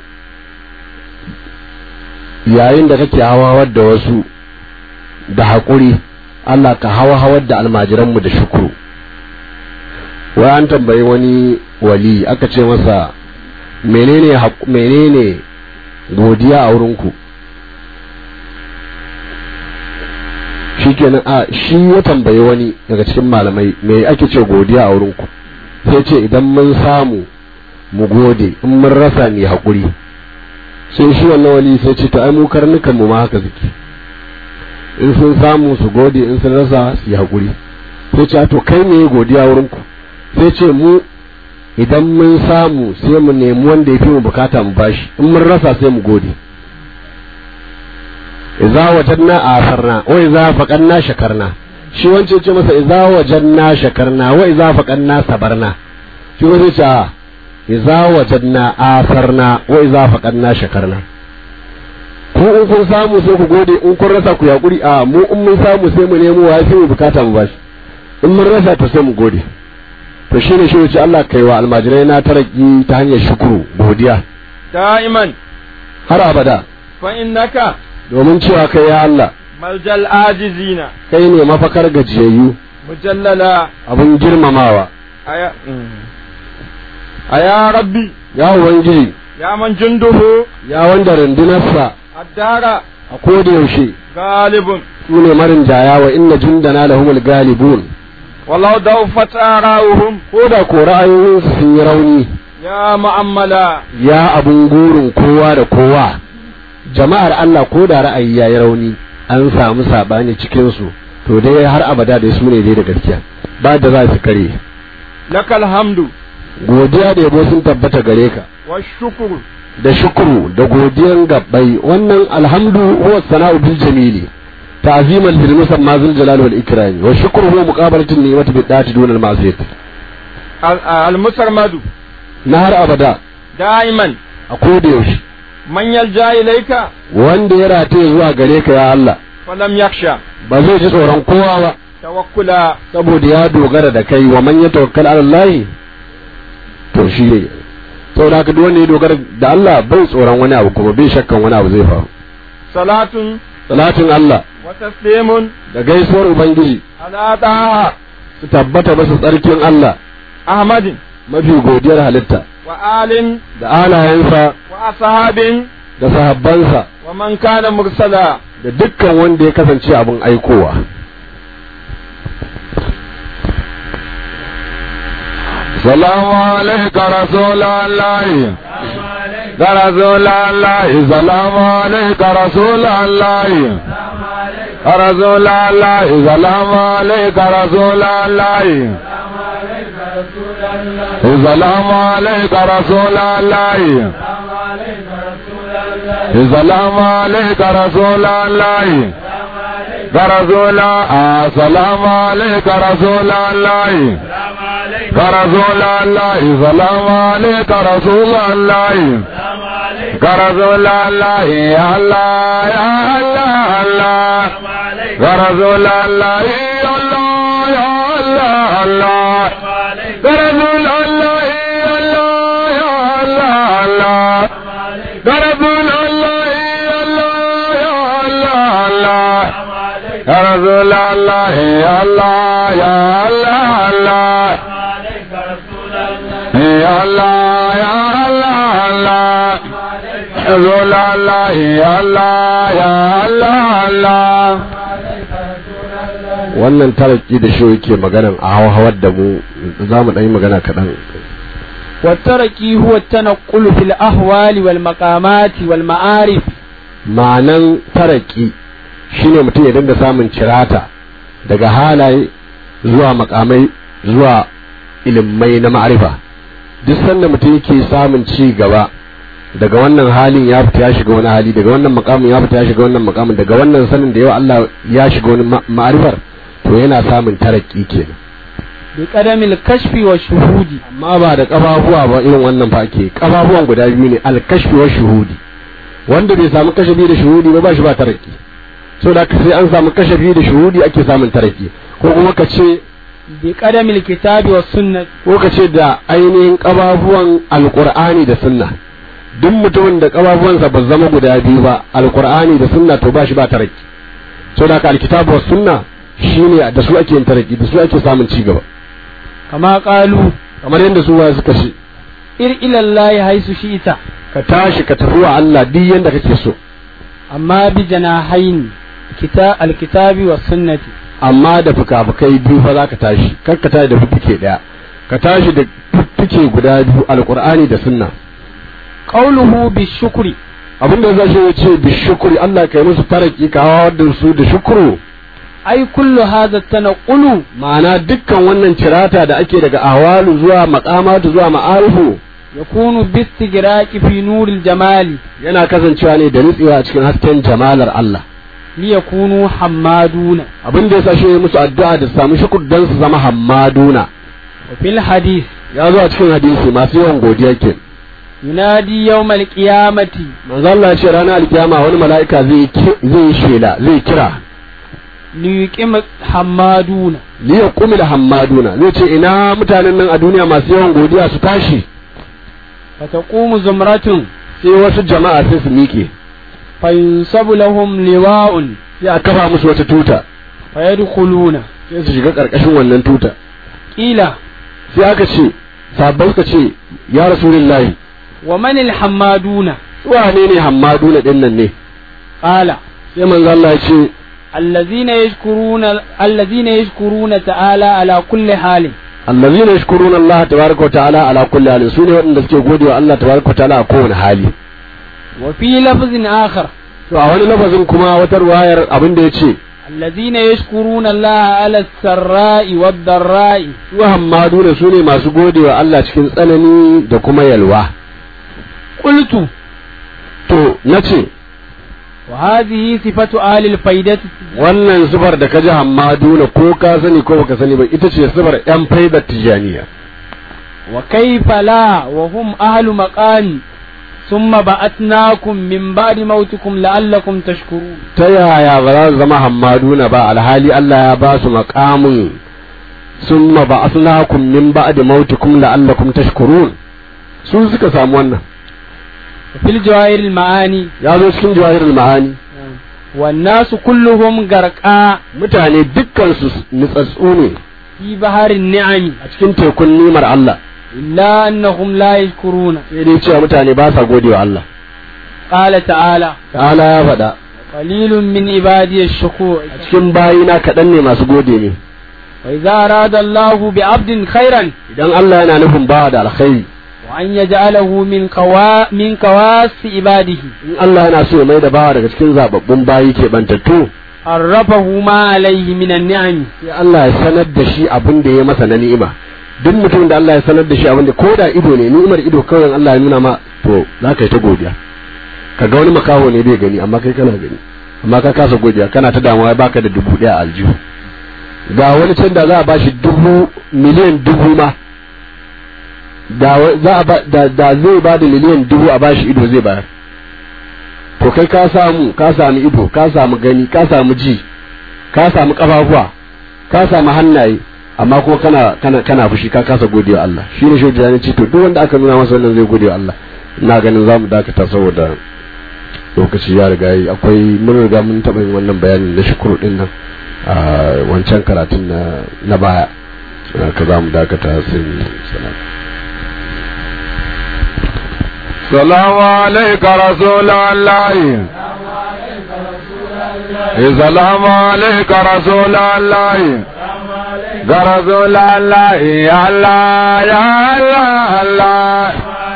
Speaker 3: yayin da kake hawar da wasu da haƙuri Allah ka hawar da almajiranmu da shukru. Wai an tambayi wani wali aka ce masa menene menene godiya a wurinku? Shikenan a shi ya tambayi wani daga cikin malamai me ake ce godiya a wurinku, sai ce idan mun samu mu gode, in mun rasa ni haƙuri. Sai shi wannan wali sai ce ta ai mu karnukan mu ma haka suke, in sun samu su gode, in sun rasa su yi haƙuri. Sai ce to kai me godiya wurinku? Sai ce mu idan mun samu sai mu nemi wanda ya fi mu bukata mu bashi, in mun rasa sai mu gode. Idza wajadna asarna wa idza faqanna shakarna. Shi wance ce masa idza wajadna shakarna wa idza faqanna sabarna. Shi wance ce a idza wajadna asarna wa idza faqanna shakarna. Ko in kun samu sai ku gode, in kun rasa ku yakuri. A mu in mun samu sai mu nemo wa sai mu bukata mu bashi, in mun rasa to sai mu gode. To shine shi wace Allah kai wa almajirai na taraki ta hanyar shukuru, godiya
Speaker 4: da'iman
Speaker 3: har abada.
Speaker 4: fa innaka
Speaker 3: domin cewa kai ya Allah
Speaker 4: maljal ajizina
Speaker 3: kai ne mafakar gajiyayyu,
Speaker 4: mujallala
Speaker 3: abun girmamawa.
Speaker 4: aya aya rabbi
Speaker 3: Ya ubangiji
Speaker 4: ya man junduhu
Speaker 3: ya wanda rundunarsa
Speaker 4: addara
Speaker 3: a koda yaushe
Speaker 4: galibun
Speaker 3: su ne marin jaya, wa inna jundana lahumul galibun.
Speaker 4: wallahu dawfat arauhum
Speaker 3: Ko da ko ra'ayoyinsu sun yi rauni,
Speaker 4: ya mu'ammala
Speaker 3: ya abun gurin kowa da kowa. Jama'ar Allah ko da ra'ayi ya yi rauni, an samu sabani cikin su, to dai har abada da su ne dai da gaskiya, ba da za su kare.
Speaker 4: lakal hamdu
Speaker 3: Godiya da yabo sun tabbata gare ka,
Speaker 4: washukru
Speaker 3: da shukuru da godiyan gabbai. Wannan alhamdu huwa sana'u bil jamili ta'ziman lil musamma zul jalali wal ikram, wa shukru huwa muqabalatu ni'mati bi dati dun al ma'siyati.
Speaker 4: al musarmadu
Speaker 3: Na har abada
Speaker 4: da'iman
Speaker 3: a koda yaushe
Speaker 4: man yalja ilayka
Speaker 3: wanda ya rataye zuwa gare ka ya Allah
Speaker 4: falam yakhsha
Speaker 3: ba zai ji tsoron kowa ba,
Speaker 4: tawakkula
Speaker 3: saboda ya dogara da kai. Wa man yatawakkal ala Allah, to shi ne saboda haka duk wanda ya dogara da Allah bai tsoron wani abu kuma bai shakkan wani abu zai faru.
Speaker 4: salatun
Speaker 3: Salatin Allah
Speaker 4: wa taslimun
Speaker 3: da gaisuwar Ubangiji
Speaker 4: ala taha
Speaker 3: su tabbata masa tsarkin Allah
Speaker 4: ahmadin
Speaker 3: mafi godiyar halitta,
Speaker 4: wa alin
Speaker 3: da alayensa
Speaker 4: wa ashabin
Speaker 3: da sahabbansa
Speaker 4: wa man kana mursala
Speaker 3: da dukkan wanda ya kasance abin aikowa. Salamu alaika Rasulallahi, da Rasulallahi, salamu alaika Rasulallahi, Rasulallahi, salamu alaika Rasulallahi, salamu alaika Rasulallahi, salamu alaika Rasulallahi, da Rasula, salamu alaika Rasulallahi. رسول الله سلام عليك رسول الله رسول الله يا الله يا الله الله رسول الله يا الله يا الله الله رسول الله يا الله يا ya Rasulallah Allah ya Allah ya Rasulallah Allah ya Allah Allah ya Allah ya Allah Allah Rasulallah ya Allah ya Allah Allah. Wannan taraki da shi yake maganan a hawar da mu za mu ɗan yi magana kaɗan.
Speaker 4: والتركي هو التنقل في الأهوال والمقامات والمعارف.
Speaker 3: ma'anan taraki shine mutum ya dinga samun cirata daga halaye zuwa makamai zuwa ilimai na ma'arifa. Duk sanda mutum yake samun ci gaba daga wannan halin ya fita ya shiga wani hali, daga wannan makamin ya fita ya shiga wannan makamin, daga wannan sanin da yawa Allah ya shiga wani ma'arifar, to yana samun taraki kenan.
Speaker 4: bi qadamil kashfi wa shuhudi.
Speaker 3: amma ba da kafafuwa ba irin wannan fa ake, kafafuwan guda biyu ne, al kashfi wa shuhudi. wanda bai samu kashafi da shuhudi ba ba shi ba taraki. so da sai an samu kashafi da shuhudi ake samun taraki. ko kuma ka ce
Speaker 4: bi qadamil kitabi was sunnah,
Speaker 3: ko ka ce da ainihin kafafuwan alqur'ani da sunna. duk mutumin da kafafuwansa ba zama guda biyu ba, alqur'ani da sunna, to ba shi ba taraki. so da ka alkitabu was sunna shine da su ake yin taraki, da su ake samun ci gaba.
Speaker 4: kama qalu,
Speaker 3: kamar yadda su wa suka ce
Speaker 4: ir ila Allah haisu shi'ita,
Speaker 3: ka tashi ka tafi wa Allah duk yanda kake so,
Speaker 4: amma bi janahain kita alkitabi was sunnati.
Speaker 3: amma da fuka-fukai biyu fa za ka tashi, kar ka tashi da fuffuke daya, ka tashi da fuffuke guda biyu, alqur'ani da sunna.
Speaker 4: qawluhu bi shukri,
Speaker 3: abinda zai ya ce bi shukri, Allah kai musu taraki ka hawar da su da shukru.
Speaker 4: ai kullu hadha tanqulu,
Speaker 3: ma'ana dukkan wannan cirata da ake daga ahwalu zuwa maqamatu zuwa ma'arifu
Speaker 4: yakunu bi istigraqi fi nuril jamali,
Speaker 3: yana kasancewa ne da nutsewa a cikin hasken jamalar Allah.
Speaker 4: li yakunu hammaduna,
Speaker 3: abin da yasa shi musu addu'a da su samu shukur dan su zama hammaduna.
Speaker 4: wa fil hadith
Speaker 3: ya zo a cikin hadisi masu yawan godiya ke.
Speaker 4: yunadi yawmal qiyamati,
Speaker 3: manzo Allah ya ce ranar alkiyama wani mala'ika zai zai shela zai kira
Speaker 4: li yuqim hammaduna,
Speaker 3: li yaqumil hammaduna, zai ce ina mutanen nan a duniya masu yawan godiya su tashi.
Speaker 4: fa taqumu zumratun,
Speaker 3: sai wasu jama'a sai su miƙe,
Speaker 4: fa yunsabu lahum liwa'un,
Speaker 3: sai a kafa musu wata tuta,
Speaker 4: fa yadkhuluna,
Speaker 3: sai su shiga karkashin wannan tuta.
Speaker 4: qila
Speaker 3: sai aka ce sabbai suka ce ya rasulullahi
Speaker 4: wa manil hammaduna,
Speaker 3: wane ne hammaduna din nan ne?
Speaker 4: qala
Speaker 3: sai manzo Allah ya ce
Speaker 4: allazina yashkuruna allazina yashkuruna ta'ala ala kulli halin,
Speaker 3: allazina yashkuruna Allah tabaaraka wa ta'ala ala kulli halin, sune waɗanda suke godewa Allah tabaaraka wa ta'ala a kowane hali.
Speaker 4: wa fi lafzin akhar,
Speaker 3: to a wani lafazin kuma wata ruwayar abin da yace
Speaker 4: allazina yashkuruna Allah ala sarra'i wad darra'i,
Speaker 3: su hammaduna sune masu godewa Allah cikin tsanani da kuma yalwa.
Speaker 4: qultu
Speaker 3: to nace
Speaker 4: wa hadhihi sifatu ahli al-faidati,
Speaker 3: wannan sifar da kaji hammaduna ko ka sani ko baka sani ba ita ce sifar yan faidar tijaniya.
Speaker 4: wa kayfa la wa hum ahlu maqami thumma ba'atnakum min ba'di mautikum la'allakum tashkurun.
Speaker 3: ta yaya ba za su zama hammaduna ba alhali Allah ya ba su maqamin thumma ba'atnakum min ba'di mautikum la'allakum tashkurun? su suka samu wannan.
Speaker 4: fil jawahir al-ma'ani,
Speaker 3: ya zo cikin jawahir al-ma'ani.
Speaker 4: wan nasu kulluhum garqa,
Speaker 3: mutane dukkan su nutsatsu ne
Speaker 4: fi baharin ni'ami,
Speaker 3: a cikin tekun nimar Allah,
Speaker 4: illa annahum la yashkuruna,
Speaker 3: sai dai cewa mutane ba sa godewa Allah.
Speaker 4: qala ta'ala
Speaker 3: ta'ala ya faɗa
Speaker 4: qalilun min ibadiy ash-shukur,
Speaker 3: a cikin bayina kaɗan ne masu gode ne.
Speaker 4: wa idza arada Allahu bi 'abdin khairan,
Speaker 3: idan Allah yana nufin ba da alkhairi
Speaker 4: wa an yaj'alahu min qawa min qawasi ibadihi,
Speaker 3: in Allah yana so mai da bawa daga cikin zababbun bayi ke bantattu,
Speaker 4: arrafahu ma alayhi min an-ni'am,
Speaker 3: sai Allah ya sanar da shi abin da ya masa na ni'ima. duk mutum da Allah ya sanar da shi abin da ko da ido ne, ni'imar ido kawai Allah ya nuna ma, to za ka yi ta godiya. ka ga wani makaho ne bai gani amma kai kana gani, amma ka kasa godiya, kana ta damuwa baka da dubu ɗaya a aljihu. ga wani can da za a bashi dubu miliyan dubu ma, da za a ba da zai ba da miliyan dubu a bashi ido zai bayar. to kai ka samu ka samu ido, ka samu gani, ka samu ji, ka samu kafafuwa, ka samu hannaye, amma kuma kana kana kana fushi, ka kasa godewa Allah. shine shi da ce to duk wanda aka nuna masa wannan zai godewa Allah. ina ganin zamu dakata saboda lokaci ya riga yi. Akwai mun riga mun taɓa yin wannan bayanin na shukuru din nan a wancan karatun na na baya, ka zamu dakata sai mu sanar.
Speaker 2: Salamu alayka rasulullahi, salamu alayka rasulullahi, ga rasulullahi Allah ya Allah Allah,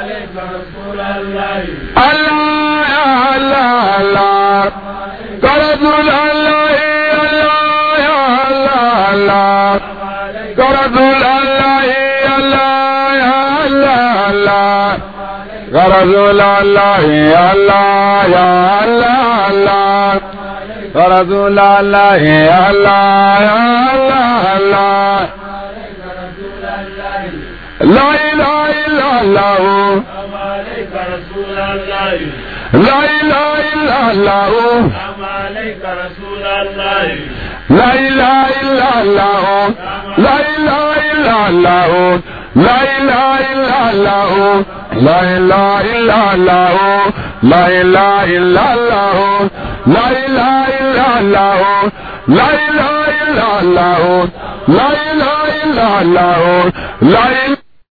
Speaker 2: Allah ya Allah Allah, ga rasulullahi Allah ya Allah Allah, ga rasulullahi Allah ya Allah Allah, ga rasulullahi Allah ya Allah Allah, ga rasulullahi Allah ya Allah Allah, la ilaha illallah, la ilaha illallah, la ilaha illallah, la ilaha illallah, la ilaha illallah, la ilaha illallah, la ilaha illallah, la ilaha illallah, la ilaha illallah, la ilaha illallah, la ilaha